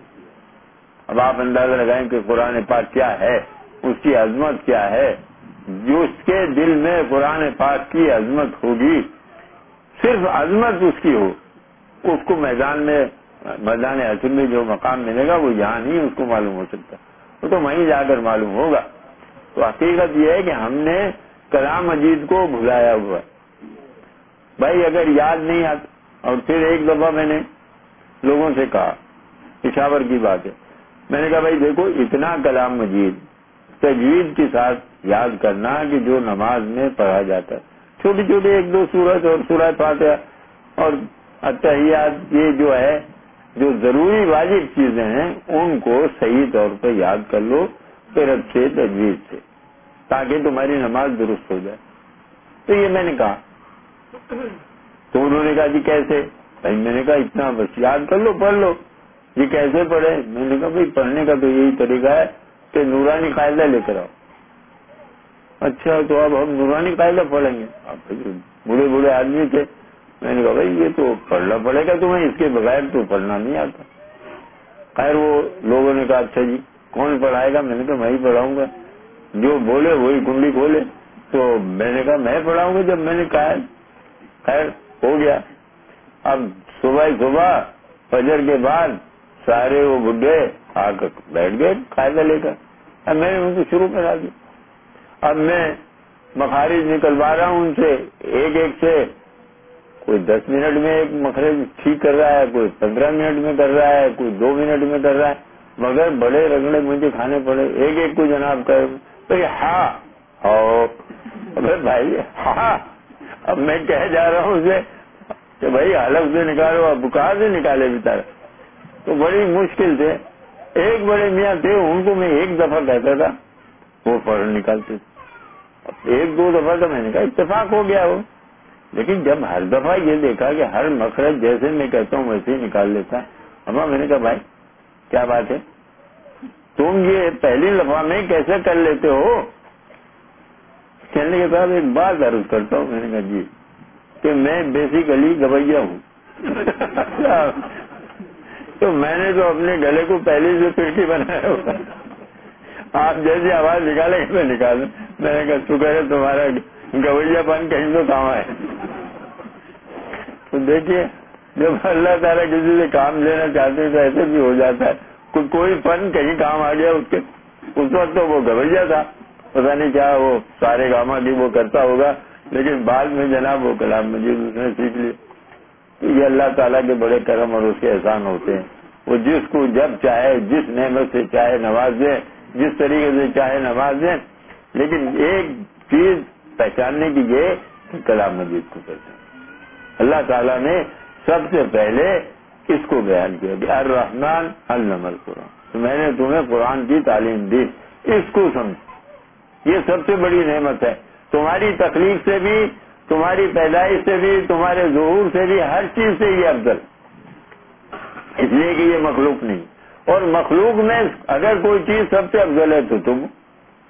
اب آپ اندازہ لگائیں کہ قرآن پاک کیا ہے، اس کی عظمت کیا ہے۔ جس کے دل میں قرآن پاک کی عظمت ہوگی، صرف عظمت اس کی ہو، اس کو میدان میں میدان حشر میں جو مقام ملے گا وہ یہاں نہیں اس کو معلوم ہو سکتا، وہ تو وہیں جا کر معلوم ہوگا۔ تو حقیقت یہ ہے کہ ہم نے کلام مجید کو بھلایا ہوا ہے۔ بھائی اگر یاد نہیں آتا، اور پھر ایک دفعہ میں نے لوگوں سے کہا، پشاور کی بات ہے، میں نے کہا بھائی دیکھو اتنا کلام مجید تجوید کے ساتھ یاد کرنا کہ جو نماز میں پڑھا جاتا ہے، چھوٹی چھوٹی ایک دو سورت اور سورہ فاتحہ اور اتحیات، یہ جو ہے جو ضروری واجب چیزیں ہیں ان کو صحیح طور پہ یاد کر لو پھر اچھے تجوید سے، تاکہ تمہاری نماز درست ہو جائے۔ تو یہ میں نے کہا، تو انہوں نے کہا جی کیسے؟ بھائی میں نے کہا اتنا بس یاد کر لو، پڑھ لو۔ جی کیسے پڑھے؟ میں نے کہا بھائی پڑھنے کا تو یہی طریقہ ہے کہ نورانی قاعدہ لے کر آؤ۔ اچھا تو اب ہم نورانی قاعدہ پڑھیں گے؟ آپ بوڑھے بوڑھے آدمی تھے، میں نے کہا بھائی یہ تو پڑھنا پڑے گا تمہیں، اس کے بغیر تو پڑھنا نہیں آتا۔ خیر وہ لوگوں نے کہا اچھا جی کون پڑھائے گا؟ میں نے کہا میں ہی پڑھاؤں گا، جو بولے وہی کنڈی کھولے۔ تو میں نے کہا میں پڑھاؤں گا جب میں نے کہا ہے۔ خیر ہو گیا۔ اب صبح صبح فجر کے بعد سارے وہ بڈھے آ کر بیٹھ گئے قاعدہ لے کر، اب میں نے ان کو شروع کرا دیا۔ اب میں مخارج نکلوا رہا ہوں ان سے ایک ایک سے، کوئی دس منٹ میں ایک مخرج ٹھیک کر رہا ہے، کوئی پندرہ منٹ میں کر رہا ہے، کوئی دو منٹ میں کر رہا ہے، مگر بڑے رگڑے مجھے کھانے پڑے ایک ایک کو جناب کر بھائی ہاں ہو بھائی ہاں۔ اب میں کہہ جا رہا ہوں اسے کہ بھائی حلق سے نکالو، اب بخار سے نکالے بیچارہ، تو بڑی مشکل سے ایک بڑے میاں تھے ان کو میں ایک دفعہ کہتا تھا وہ فوراً نکالتے تھے، ایک دو دفعہ تو میں نے کہا اتفاق ہو گیا وہ، لیکن جب ہر دفعہ یہ دیکھا کہ ہر مخرج جیسے میں کہتا ہوں ویسے ہی نکال لیتا، اما میں نے کہا بھائی کیا بات ہے، تم یہ پہلی دفعہ میں کیسے کر لیتے ہو؟ کہنے کے بعد ایک بات عرض کرتا ہوں، میں نے کہا جی کہ میں بیسیکلی گویا ہوں تو میں نے تو اپنے گلے کو پہلے سے پھرکی بنایا ہوا، آپ جیسی آواز نکالیں گے میں نکالوں۔ میں نے کہا شکر ہے تمہارا گویا پن کہیں تو کام آئے۔ تو دیکھیے جب اللہ تعالیٰ کسی سے کام لینا چاہتے ہیں تو ایسے بھی ہو جاتا ہے، کوئی کوئی فن کہیں کام آ گیا اس کے، اس وقت تو وہ گویا تھا، پتا نہیں کیا وہ سارے گاما کی وہ کرتا ہوگا، لیکن بعد میں جناب وہ کلام مجید اس نے سیکھ لی۔ یہ اللہ تعالیٰ کے بڑے کرم اور اس کے احسان ہوتے ہیں، وہ جس کو جب چاہے جس نعمت سے چاہے نواز دیں، جس طریقے سے چاہے نواز دیں، لیکن ایک چیز پہچاننے کی یہ کہ کلام مجید کو کہتے ہیں اللہ تعالیٰ نے سب سے پہلے اس کو بیان کیا کہ الرحمن علم القرآن، تو میں نے تمہیں قرآن کی تعلیم دی، اس کو سمجھ، یہ سب سے بڑی نعمت ہے، تمہاری تخلیق سے بھی، تمہاری پیدائش سے بھی، تمہارے ظہور سے بھی، ہر چیز سے یہ افضل، اس لیے کہ یہ مخلوق نہیں، اور مخلوق میں اگر کوئی چیز سب سے افضل ہے تو تم،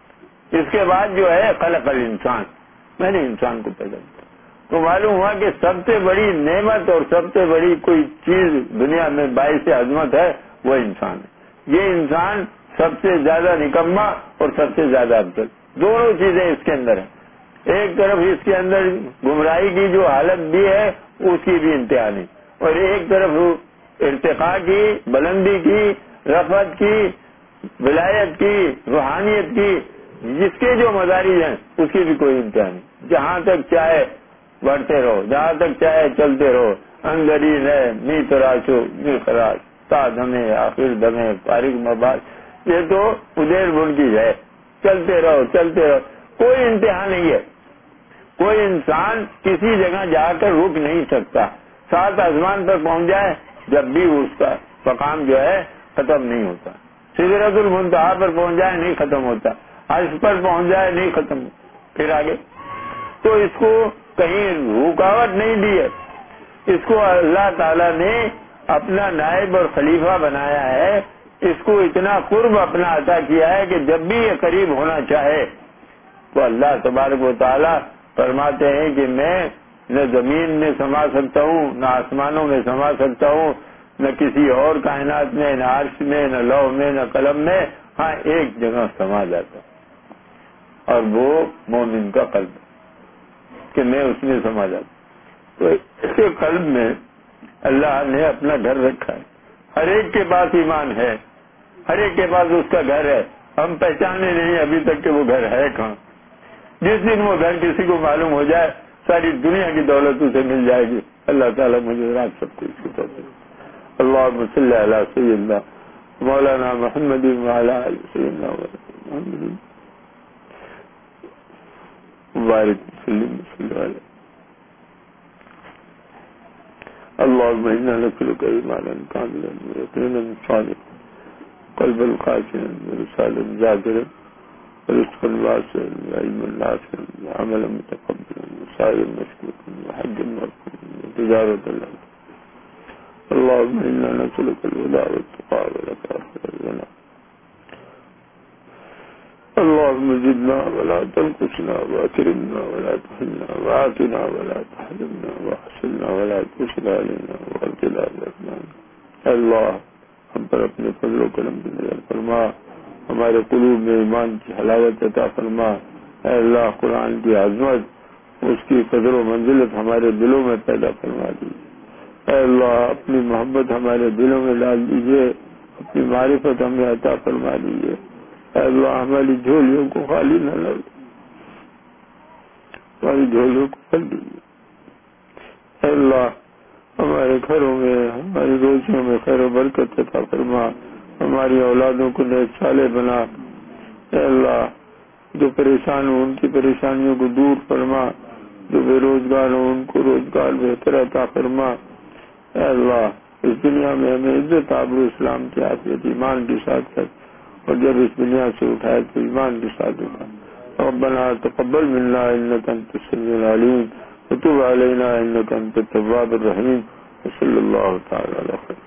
اس کے بعد جو ہے خلق الانسان، میں نے انسان کو پیدا کیا، تو معلوم ہوا کہ سب سے بڑی نعمت اور سب سے بڑی کوئی چیز دنیا میں باعث عظمت ہے وہ انسان ہے۔ یہ انسان سب سے زیادہ نکما اور سب سے زیادہ افضل، دونوں چیزیں اس کے اندر ہیں۔ ایک طرف اس کے اندر گمراہی کی جو حالت بھی ہے اس کی بھی انتہا نہیں، اور ایک طرف ارتقاء کی، بلندی کی، رفعت کی، ولایت کی، روحانیت کی، جس کے جو مدارج ہیں اس کی بھی کوئی انتہا نہیں۔ جہاں تک چاہے بڑھتے رہو، جہاں تک چاہے چلتے رہو، اندری ہے می تراشو می خراش تا دمے آخر دمے فارغ مباد، یہ تو ادیر بن کی ہے، چلتے رہو چلتے رہو، کوئی انتہا نہیں ہے۔ کوئی انسان کسی جگہ جا کر رک نہیں سکتا، سات آسمان پر پہنچ جائے جب بھی اس کا مقام جو ہے ختم نہیں ہوتا، سدرۃ المنتہا پر پہنچ جائے نہیں ختم ہوتا، عرش پر پہنچ جائے نہیں ختم ہوتا، پھر آگے تو اس کو کہیں رکاوٹ نہیں دی ہے۔ اس کو اللہ تعالیٰ نے اپنا نائب اور خلیفہ بنایا ہے، اس کو اتنا قرب اپنا عطا کیا ہے کہ جب بھی یہ قریب ہونا چاہے تو اللہ تبارک و تعالیٰ فرماتے ہیں کہ میں نہ زمین میں سما سکتا ہوں، نہ آسمانوں میں سما سکتا ہوں، نہ کسی اور کائنات میں، نہ عرش میں، نہ لوح میں، نہ قلم میں، ہاں ایک جگہ سما جاتا ہوں، اور وہ مومن کا قلب ہے کہ میں اس میں سما جاتا ہوں۔ تو اس کے قلب میں اللہ نے اپنا گھر رکھا ہے، ہر ایک کے پاس ایمان ہے، ہر ایک کے پاس اس کا گھر ہے، ہم پہچانے نہیں ابھی تک کہ وہ گھر ہے کہاں۔ جس دن وہ گھر کسی کو معلوم ہو جائے ساری دنیا کی دولت اسے مل جائے گی۔ اللہ تعالیٰ مجھے رات سب کو اس کی توفیق۔ اللہم صلی علی سیدنا مولانا محمد وعلی آل سیدنا محمد بارک وسلم صلی علیہ۔ اللہم انا نسألک ایمانا کاملا ویقینا صادقا قلبا خاشعا ولسانا ذاکرا ورزقا واسعا وعلما نافعا وعملا متقبلا وسعيا مشكورا وحجا مبرورا وتجارة لنا۔ اللهم انا نسألك الهدى والتقى والعفاف والغنى۔ اللهم زدنا ولا تنقصنا واكرمنا ولا تهنا وآتنا ولا تحرمنا واحسنا ولا تسر علينا وارجنا برحمنا۔ اللہ ہم پر اپنے فضل و کرم کی نظر فرما، ہمارے قلوب میں ایمان کی حلاوت عطا فرما۔ اے اللہ قرآن کی عظمت، اس کی قدر و منزلت ہمارے دلوں میں پیدا فرما دیجیے۔ اے اللہ اپنی محبت ہمارے دلوں میں ڈال دیجیے، اپنی معرفت ہمیں عطا فرما دیجیے۔ اے اللہ ہماری جھولیوں کو خالی نہ لو، ہماری جھولیوں کو بھر دیجیے۔ اے اللہ ہمارے گھروں میں، ہماری روزیوں میں خیر و برکت عطا فرما، ہماری اولادوں کو نیک صالح بنا۔ اے اللہ جو پریشان ہوں ان کی پریشانیوں کو دور فرما، جو بے روزگار ہوں ان کو روزگار بہتر عطا فرما۔ اے اللہ اس دنیا میں ہمیں عزت آبرو اسلام کی عافیت ایمان کے ساتھ کر، اور جب اس دنیا سے اٹھائے تو ایمان کے ساتھ اٹھا۔ ربنا تقبل منا انك انت السميع العليم وتب علينا انك انت التواب الرحيم، وصلى الله تعالى على خير۔